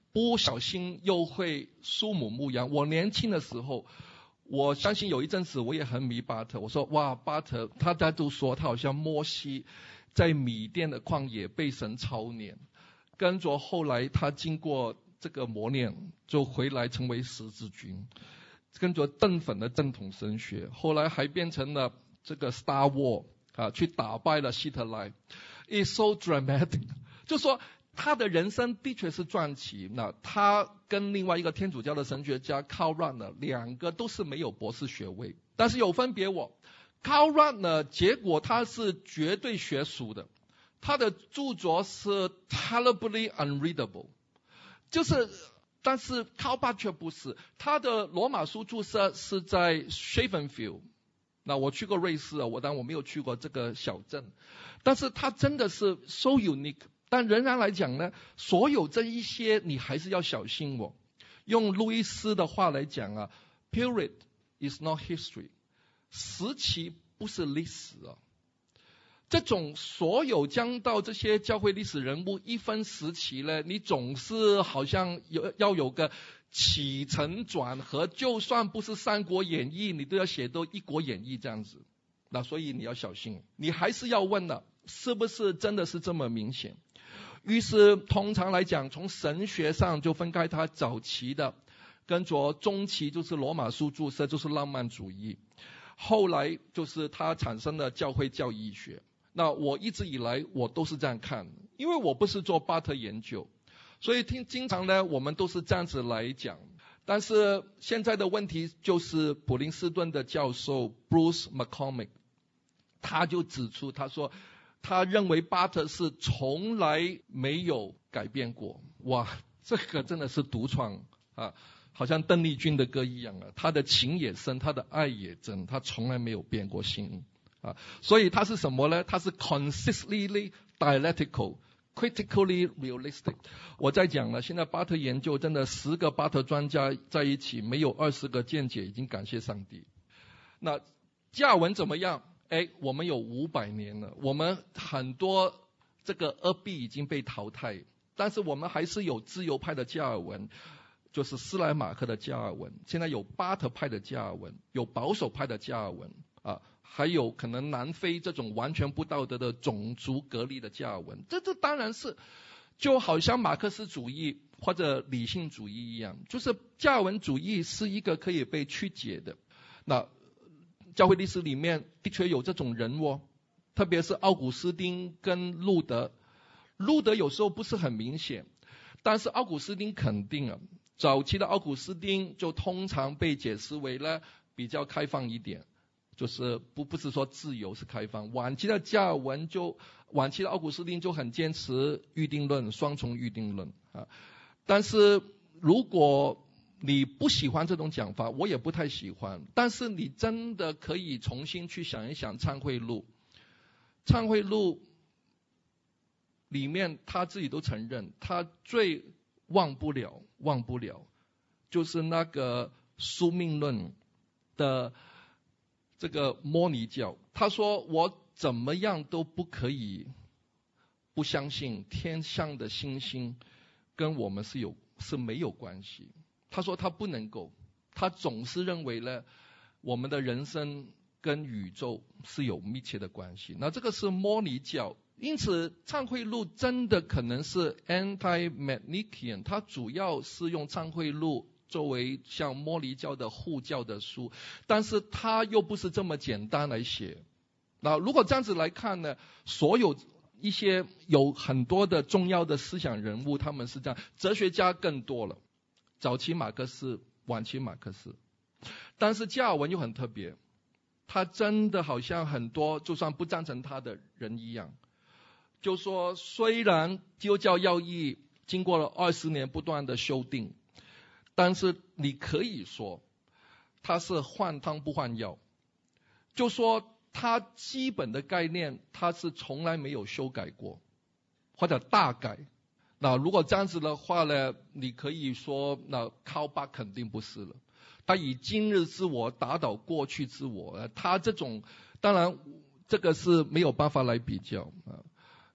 不小心又会树木牧羊。我年轻的时候，我相信有一阵子我也很迷巴特，我说哇，巴特，大家都说他好像摩西在米甸的旷野被神操练，跟着后来他经过这个磨练，就回来成为十字军，跟着正粉的正统神学，后来还变成了这个 Star War 啊，去打败了希特勒。It's so dramatic， 就说他的人生的确是传奇。那他跟另外一个天主教的神学家 Karl Rahner 两个都是没有博士学位，但是有分别哦。Karl Rahner 结果他是绝对学术的，他的著作是 terribly unreadable， 就是但是 Karl Barth 却不是，他的罗马书注释是在 Schönefeld。那我去过瑞士啊，我当然我没有去过这个小镇，但是他真的是 so unique。但仍然来讲呢，所有这一些你还是要小心哦。用路易斯的话来讲啊 ，period is not history， 时期不是历史啊。这种所有将到这些教会历史人物一分时期呢，你总是好像有要有个起承转合，就算不是《三国演义》，你都要写到《一国演义》这样子。那所以你要小心，你还是要问了，是不是真的是这么明显？于是通常来讲，从神学上就分开它早期的，跟着中期就是罗马书注释，就是浪漫主义，后来就是它产生的教会教义学。那我一直以来我都是这样看，因为我不是做巴特研究，所以听经常呢我们都是这样子来讲。但是现在的问题就是普林斯顿的教授 Bruce McCormick， 他就指出，他说他认为巴特是从来没有改变过。哇，这个真的是独创啊，好像邓丽君的歌一样啊，他的情也深，他的爱也真，他从来没有变过心啊。所以他是什么呢？他是 consistently dialectical critically realistic。 我在讲了，现在巴特研究真的十个巴特专家在一起，没有二十个见解，已经感谢上帝。那加尔文怎么样？哎，我们有五百年了，我们很多这个二弊已经被淘汰，但是我们还是有自由派的加尔文，就是斯莱马克的加尔文，现在有巴特派的加尔文，有保守派的加尔文啊，还有可能南非这种完全不道德的种族隔离的加尔文。这这当然是就好像马克思主义或者理性主义一样，就是加尔文主义是一个可以被曲解的。那教会历史里面的确有这种人哦，特别是奥古斯丁跟路德。路德有时候不是很明显，但是奥古斯丁肯定啊，早期的奥古斯丁就通常被解释为呢比较开放一点，就是不不是说自由是开放。晚期的加尔文就晚期的奥古斯丁就很坚持预定论，双重预定论啊。但是如果你不喜欢这种讲法，我也不太喜欢，但是你真的可以重新去想一想忏悔录。忏悔录里面他自己都承认，他最忘不了忘不了就是那个宿命论的这个摩尼教。他说我怎么样都不可以不相信天上的星星跟我们是有是没有关系。他说他不能够，他总是认为呢我们的人生跟宇宙是有密切的关系。那这个是摩尼教，因此忏悔录真的可能是 anti-Manichaean， 它主要是用忏悔录作为像摩尼教的护教的书，但是它又不是这么简单来写。那如果这样子来看呢，所有一些有很多的重要的思想人物他们是这样，哲学家更多了，早期马克思，晚期马克思。但是加尔文又很特别，他真的好像很多就算不赞成他的人一样，就说虽然基督教要义经过了二十年不断的修订，但是你可以说他是换汤不换药，就说他基本的概念他是从来没有修改过或者大改。那如果这样子的话呢，你可以说那Karl Barth肯定不是了，他以今日之我打倒过去之我，他这种当然这个是没有办法来比较啊。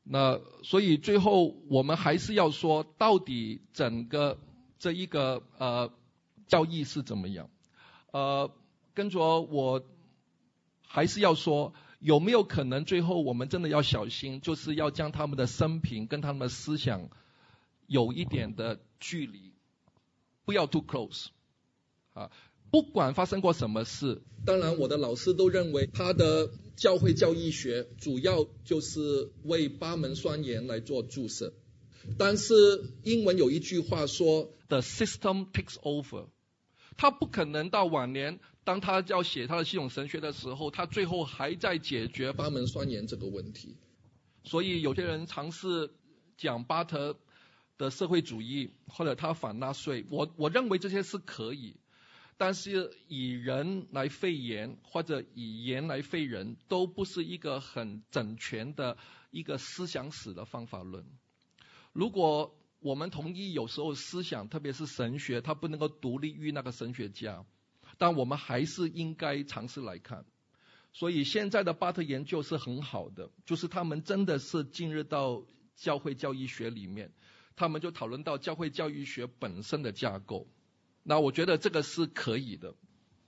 那所以最后我们还是要说，到底整个这一个呃教义是怎么样？呃，跟着我还是要说，有没有可能最后我们真的要小心，就是要将他们的生平跟他们的思想有一点的距离，不要 too close 啊。不管发生过什么事，当然我的老师都认为他的教会教义学主要就是为八门双言来做注释，但是英文有一句话说 The system takes over， 他不可能到晚年当他要写他的系统神学的时候，他最后还在解决八门双言这个问题。所以有些人尝试讲巴特的社会主义，或者他反纳粹，我我认为这些是可以，但是以人来废言，或者以言来废人，都不是一个很整全的一个思想史的方法论。如果我们同意有时候思想，特别是神学，它不能够独立于那个神学家，但我们还是应该尝试来看。所以现在的巴特研究是很好的，就是他们真的是进入到教会教义学里面，他们就讨论到教会教义学本身的架构。那我觉得这个是可以的。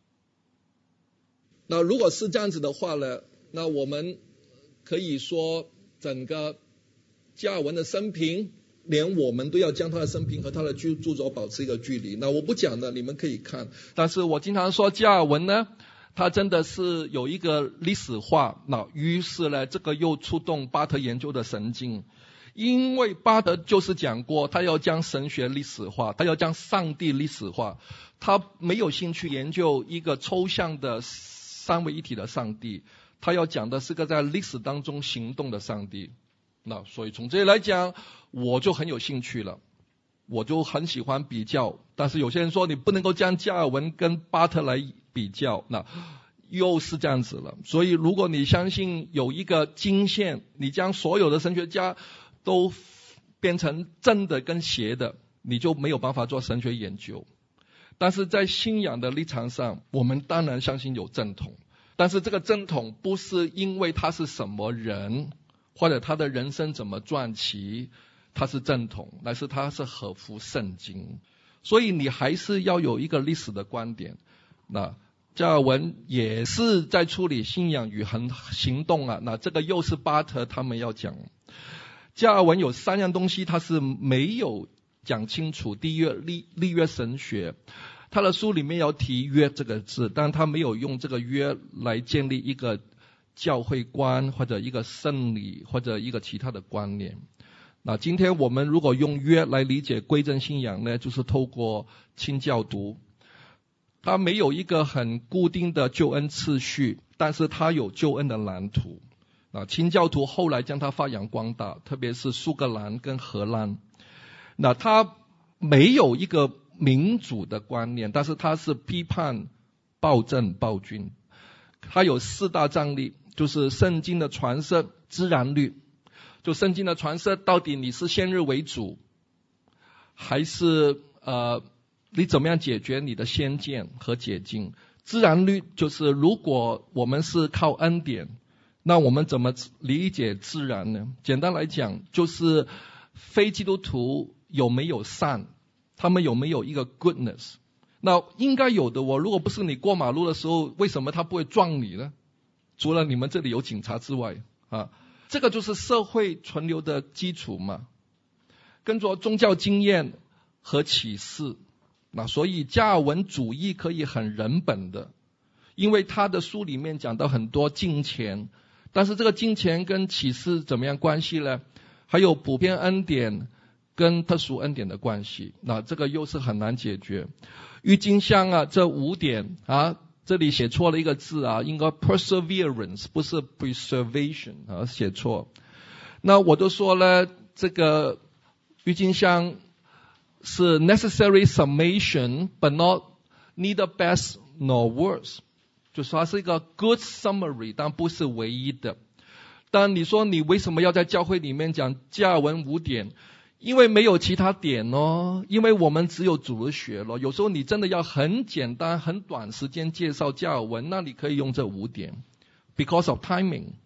那如果是这样子的话呢，那我们可以说整个加尔文的生平，连我们都要将他的生平和他的著作保持一个距离。那我不讲了，你们可以看。但是我经常说加尔文呢，他真的是有一个历史化，那于是呢，这个又触动巴特研究的神经。因为巴特就是讲过，他要将神学历史化，他要将上帝历史化，他没有兴趣研究一个抽象的三位一体的上帝，他要讲的是个在历史当中行动的上帝。那所以从这里来讲，我就很有兴趣了，我就很喜欢比较。但是有些人说你不能够将加尔文跟巴特来比较，那又是这样子了。所以如果你相信有一个经线，你将所有的神学家都变成正的跟邪的，你就没有办法做神学研究。但是在信仰的立场上，我们当然相信有正统，但是这个正统不是因为他是什么人，或者他的人生怎么传奇，他是正统，乃是他是合乎圣经。所以你还是要有一个历史的观点。那加尔文也是在处理信仰与行动啊，那这个又是巴特他们要讲。加尔文有三样东西他是没有讲清楚。第一，立立约神学，他的书里面要提约这个字，但他没有用这个约来建立一个教会观，或者一个圣礼，或者一个其他的观念。那今天我们如果用约来理解归正信仰呢，就是透过清教徒，他没有一个很固定的救恩次序，但是他有救恩的蓝图。啊，清教徒后来将它发扬光大，特别是苏格兰跟荷兰。那他没有一个民主的观念，但是他是批判暴政暴君。他有四大张力，就是圣经的传授、自然律。就圣经的传授，到底你是先入为主，还是呃你怎么样解决你的先见和解经？自然律就是如果我们是靠恩典，那我们怎么理解自然呢？简单来讲，就是非基督徒有没有善，他们有没有一个 goodness？ 那应该有的哦，如果不是你过马路的时候，为什么他不会撞你呢？除了你们这里有警察之外啊，这个就是社会存留的基础嘛。跟着宗教经验和启示，那所以加尔文主义可以很人本的，因为他的书里面讲到很多金钱。但是这个金钱跟启示怎么样关系呢？还有普遍恩典跟特殊恩典的关系，那这个又是很难解决。郁金香啊，这五点啊，这里写错了一个字啊，应该 perseverance 不是 preservation 啊，写错。那我都说了，这个郁金香是 necessary summation but not neither best nor worse，就是它是一个 good summary， 但不是唯一的。但你说你为什么要在教会里面讲加尔文五点？因为没有其他点哦，因为我们只有主日学咯。有时候你真的要很简单、很短时间介绍加尔文，那你可以用这五点 ，because of timing。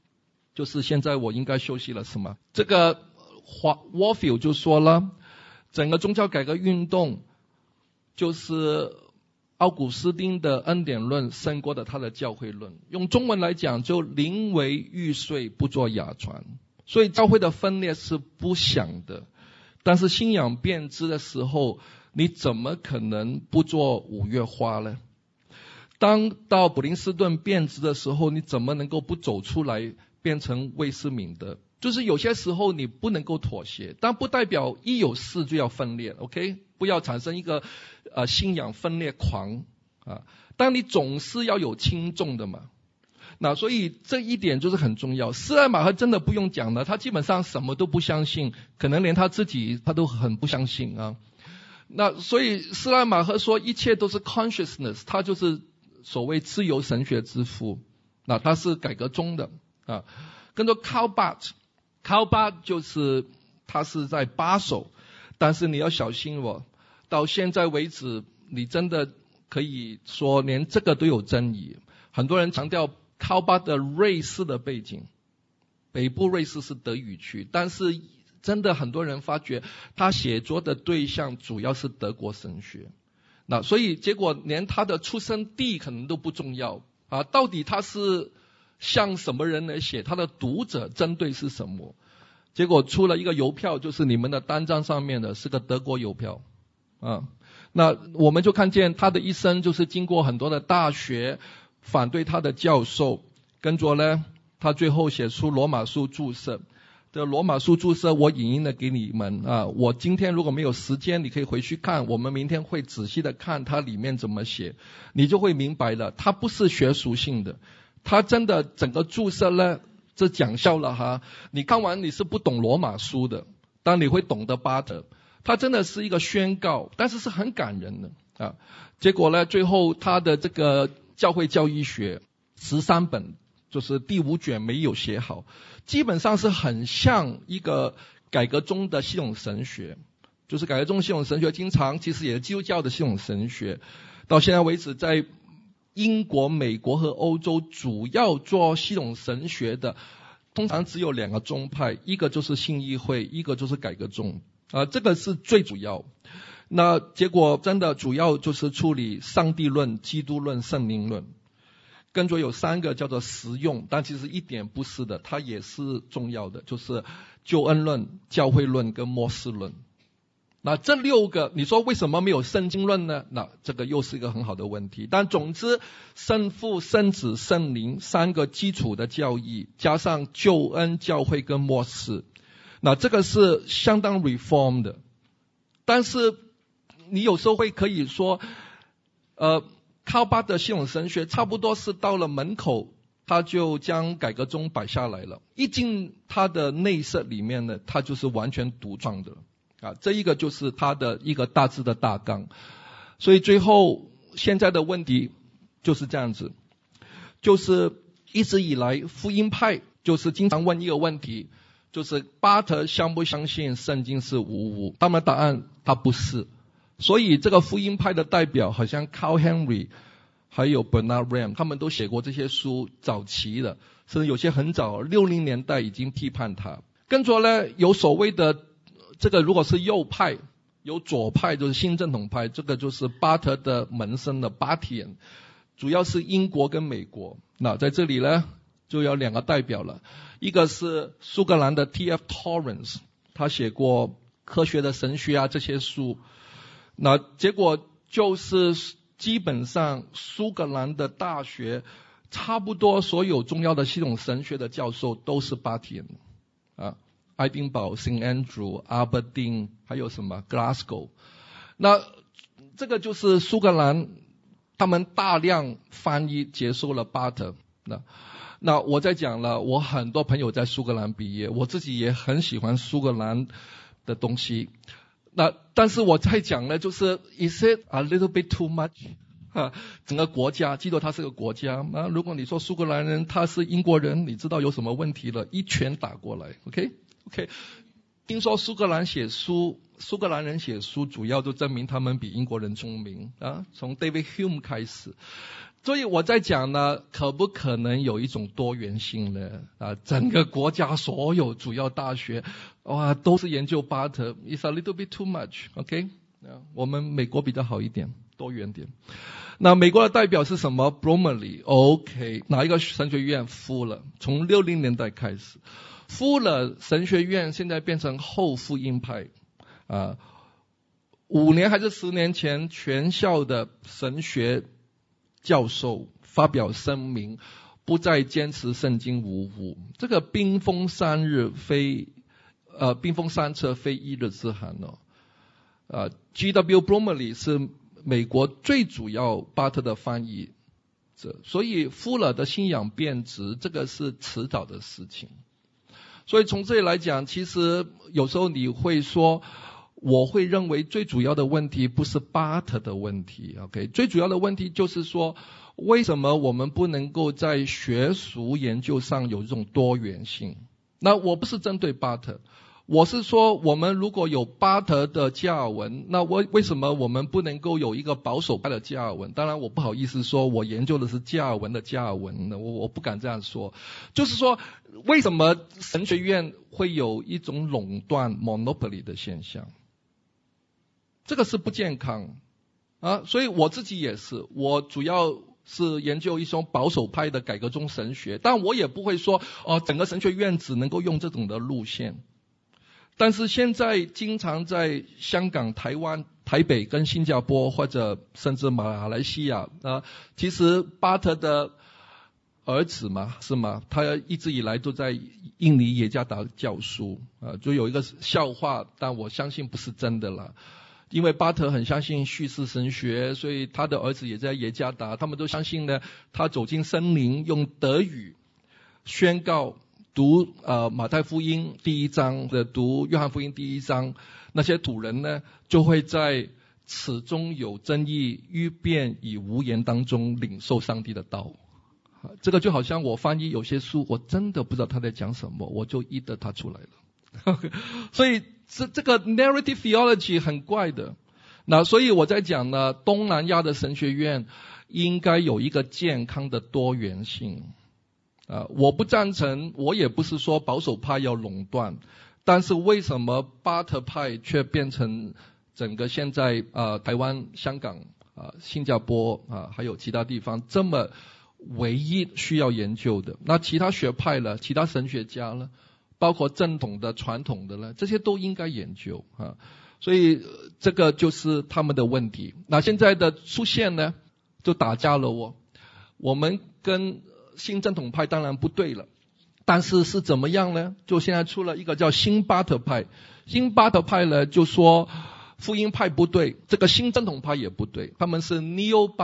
就是现在我应该休息了，是吗？这个 Warfield 就说了，整个宗教改革运动就是奥古斯丁的恩典论胜过了他的教会论，用中文来讲就宁为玉碎不做哑传。所以教会的分裂是不想的，但是信仰变质的时候，你怎么可能不做五月花呢？当到普林斯顿变质的时候，你怎么能够不走出来变成威斯敏德？就是有些时候你不能够妥协，但不代表一有事就要分裂 ，OK？ 不要产生一个呃信仰分裂狂啊！但你总是要有轻重的嘛。那所以这一点就是很重要。施莱马赫真的不用讲了，他基本上什么都不相信，可能连他自己他都很不相信啊。那所以施莱马赫说一切都是 consciousness， 他就是所谓自由神学之父。那他是改革中的啊，跟着 Karl Barth。Karl Barth 就是他是在把守，但是你要小心哦，到现在为止你真的可以说连这个都有争议。很多人强调 Karl Barth 的瑞士的背景，北部瑞士是德语区，但是真的很多人发觉他写作的对象主要是德国神学。那所以结果连他的出生地可能都不重要啊，到底他是向什么人来写，他的读者针对是什么？结果出了一个邮票，就是你们的单张上面的是个德国邮票啊。那我们就看见他的一生就是经过很多的大学反对他的教授，跟着呢他最后写出罗马书注释。这罗马书注释我引用了给你们啊，我今天如果没有时间你可以回去看，我们明天会仔细的看它里面怎么写，你就会明白了，它不是学术性的，它真的整个注释呢这讲笑了哈，你看完你是不懂罗马书的，但你会懂得巴特，它真的是一个宣告，但是是很感人的啊。结果呢最后他的这个教会教义学十三本，就是第五卷没有写好，基本上是很像一个改革中的系统神学，就是改革中系统神学经常其实也是基督教的系统神学，到现在为止在英国、美国和欧洲主要做系统神学的通常只有两个宗派，一个就是信义会，一个就是改革宗啊，这个是最主要。那结果真的主要就是处理上帝论、基督论、圣灵论，跟着有三个叫做实用，但其实一点不是的，它也是重要的，就是救恩论、教会论跟末世论。那这六个你说为什么没有圣经论呢？那这个又是一个很好的问题。但总之圣父、圣子、圣灵三个基础的教义，加上救恩、教会跟末世，那这个是相当 reform 的。但是你有时候会可以说呃Karl Barth的系统神学差不多是到了门口他就将改革宗摆下来了，一进他的内室里面呢，他就是完全独创的啊，这一个就是他的一个大致的大纲。所以最后现在的问题就是这样子，就是一直以来福音派就是经常问一个问题，就是巴特相不相信圣经是无误？他们答案他不是。所以这个福音派的代表好像 Carl Henry 还有 Bernard Ramm 他们都写过这些书，早期的甚至有些很早六零年代已经批判他。跟着呢有所谓的这个如果是右派，有左派就是新正统派，这个就是巴特的门生的 Barthian， 主要是英国跟美国。那在这里呢就有两个代表了，一个是苏格兰的 T F Torrance， 他写过科学的神学啊这些书，那结果就是基本上苏格兰的大学差不多所有重要的系统神学的教授都是巴提恩啊，爱丁堡、Saint Andrew、阿伯丁还有什么 Glasgow。 那这个就是苏格兰他们大量翻译接受了巴特。那那我在讲了，我很多朋友在苏格兰毕业，我自己也很喜欢苏格兰的东西。那但是我在讲呢，就是 is it a little bit too much 啊？整个国家，记得它是个国家啊。如果你说苏格兰人他是英国人，你知道有什么问题了？一拳打过来 ，OK OK。听说苏格兰写书，苏格兰人写书主要就证明他们比英国人聪明啊。从 David Hume 开始， 所以我在讲呢，可不可能有一种多元性呢？啊，整个国家所有主要大学，哇，都是研究巴特 ，is a little bit too much，OK？、Okay? 我们美国比较好一点，多元点。那美国的代表是什么 ？Bromley，OK？、Okay? 哪一个神学院Fuller？从六零年代开始 ，Fuller 神学院现在变成后福音派，啊，五年还是十年前，全校的神学教授发表声明，不再坚持圣经无误。这个冰封三日非呃冰封三尺非一日之寒哦。呃 ，G W Bromley 是美国最主要巴特的翻译者，所以富勒的信仰变质，这个是迟早的事情。所以从这里来讲，其实有时候你会说，我会认为最主要的问题不是巴特的问题 ，OK？ 最主要的问题就是说，为什么我们不能够在学术研究上有这种多元性？那我不是针对巴特，我是说，我们如果有巴特的加尔文，那为为什么我们不能够有一个保守派的加尔文？当然，我不好意思说我研究的是加尔文的加尔文的，我我不敢这样说。就是说，为什么神学院会有一种垄断 monopoly 的现象？这个是不健康啊，所以我自己也是，我主要是研究一种保守派的改革宗神学，但我也不会说哦，整个神学院只能够用这种的路线。但是现在经常在香港、台湾、台北跟新加坡或者甚至马来西亚啊，其实巴特的儿子嘛，是吗？他一直以来都在印尼耶加达教书啊，就有一个笑话，但我相信不是真的啦。因为巴特很相信叙事神学，所以他的儿子也在耶加达，他们都相信呢，他走进森林，用德语宣告读呃马太福音第一章的读约翰福音第一章，那些土人呢就会在此中有争议、欲辩与无言当中领受上帝的道。这个就好像我翻译有些书，我真的不知道他在讲什么，我就译得他出来了。所以这这个 narrative theology 很怪的。那所以我在讲呢，东南亚的神学院应该有一个健康的多元性。啊，我不赞成，我也不是说保守派要垄断，但是为什么巴特派却变成整个现在啊、呃、台湾、香港啊、呃、新加坡啊、呃、还有其他地方这么唯一需要研究的？那其他学派了，其他神学家了，包括正统的、传统的了，这些都应该研究啊。所以、呃、这个就是他们的问题。那现在的出现呢，就打架了哦。我们跟新正统派当然不对了，但是是怎么样呢？就现在出了一个叫新巴特派，新巴特派呢就说福音派不对，这个新正统派也不对，他们是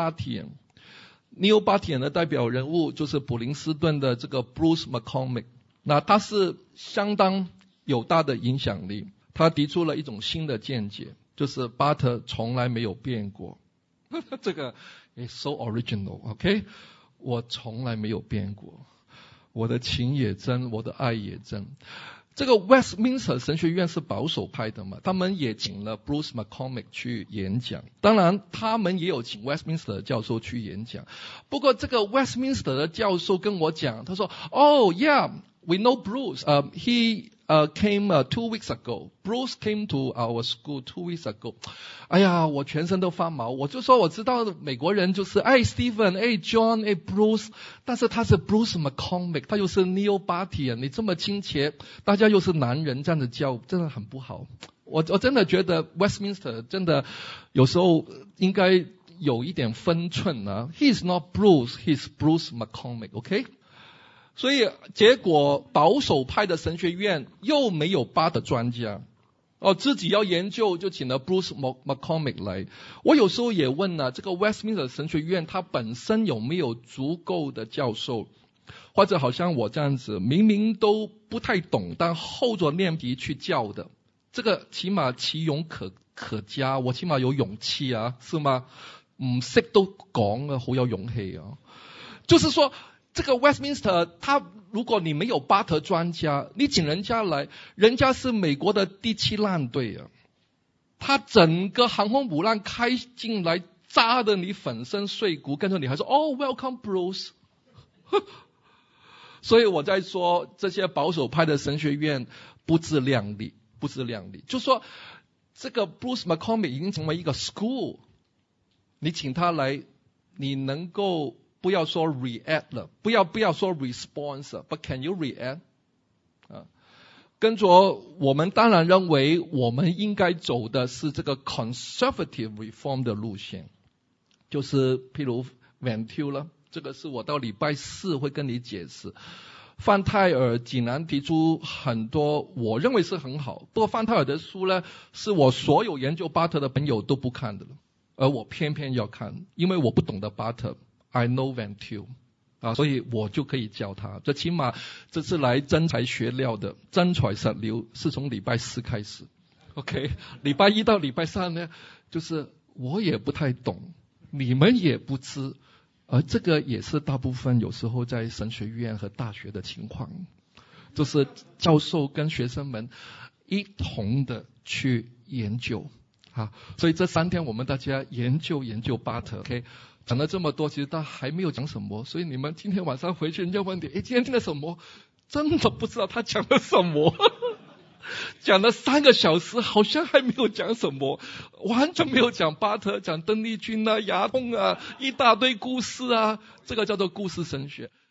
Neo-Barthian。Neo-Barthian 的代表人物就是普林斯顿的这个 Bruce McCormick， 那他是相当有大的影响力，他提出了一种新的见解，就是巴特从来没有变过。这个 is so original，OK？、Okay？我从来没有变过，我的情也真，我的爱也真。这个 Westminster 神学院是保守派的嘛，他们也请了 Bruce McCormick 去演讲，当然他们也有请 Westminster 的教授去演讲。不过这个 Westminster 的教授跟我讲，他说 Oh yeah, we know Bruce、uh, he Uh, came uh, two weeks ago. Bruce came to our school two weeks ago. 哎呀，我全身都发毛。我就说我知道美国人就是哎 Stephen, 哎 John, 哎 Bruce， 但是他是 Bruce McCormick， 他又是 Neo-Barthian， 你这么亲切，大家又是男人，这样子叫真的很不好。我我真的觉得 Westminster 真的有时候应该有一点分寸啊。He is not Bruce, he is Bruce McCormick, OK？所以结果保守派的神学院又没有巴特专家，哦，自己要研究就请了 Bruce McCormick 来。我有时候也问了、啊、这个 Westminster 神学院它本身有没有足够的教授，或者好像我这样子明明都不太懂，但厚着脸皮去教的，这个起码其勇可可嘉，我起码有勇气啊，是吗？唔識都講啊，好有勇氣啊。就是說這個 Westminster 他如果你沒有巴特專家，你請人家來，人家是美國的第七艦隊啊，他整個航空母艦開進來扎得你粉身碎骨，跟着你还说哦 welcome Bruce 所以我在说这些保守派的神学院不自量力，不自量力，就说这个 Bruce McCormick 已经成为一个 school， 你请他来，你能够不要说 react 了，不要不要说 response， but can you react？ 啊，跟着我们当然认为我们应该走的是这个 conservative reform 的路线，就是譬如 Van Til 了，这个是我到礼拜四会跟你解释。范泰尔济南提出很多我认为是很好，不过范泰尔的书呢，是我所有研究巴特的朋友都不看的了，而我偏偏要看，因为我不懂得巴特 I know Van Til 啊，所以我就可以教他。最起码这次来真材学料的，真材实料是从礼拜四开始 OK， 礼拜一到礼拜三呢，就是我也不太懂，你们也不知，而这个也是大部分有时候在神学院和大学的情况，就是教授跟学生们一同的去研究啊，所以这三天我们大家研究研究巴特 OK， 讲了这么多，其实他还没有讲什么，所以你们今天晚上回去人家问你，诶，今天听了什么？真的不知道他讲了什么讲了三个小时，好像还没有讲什么，完全没有讲巴特，讲邓丽君啊、牙痛啊，一大堆故事啊，这个叫做故事神学。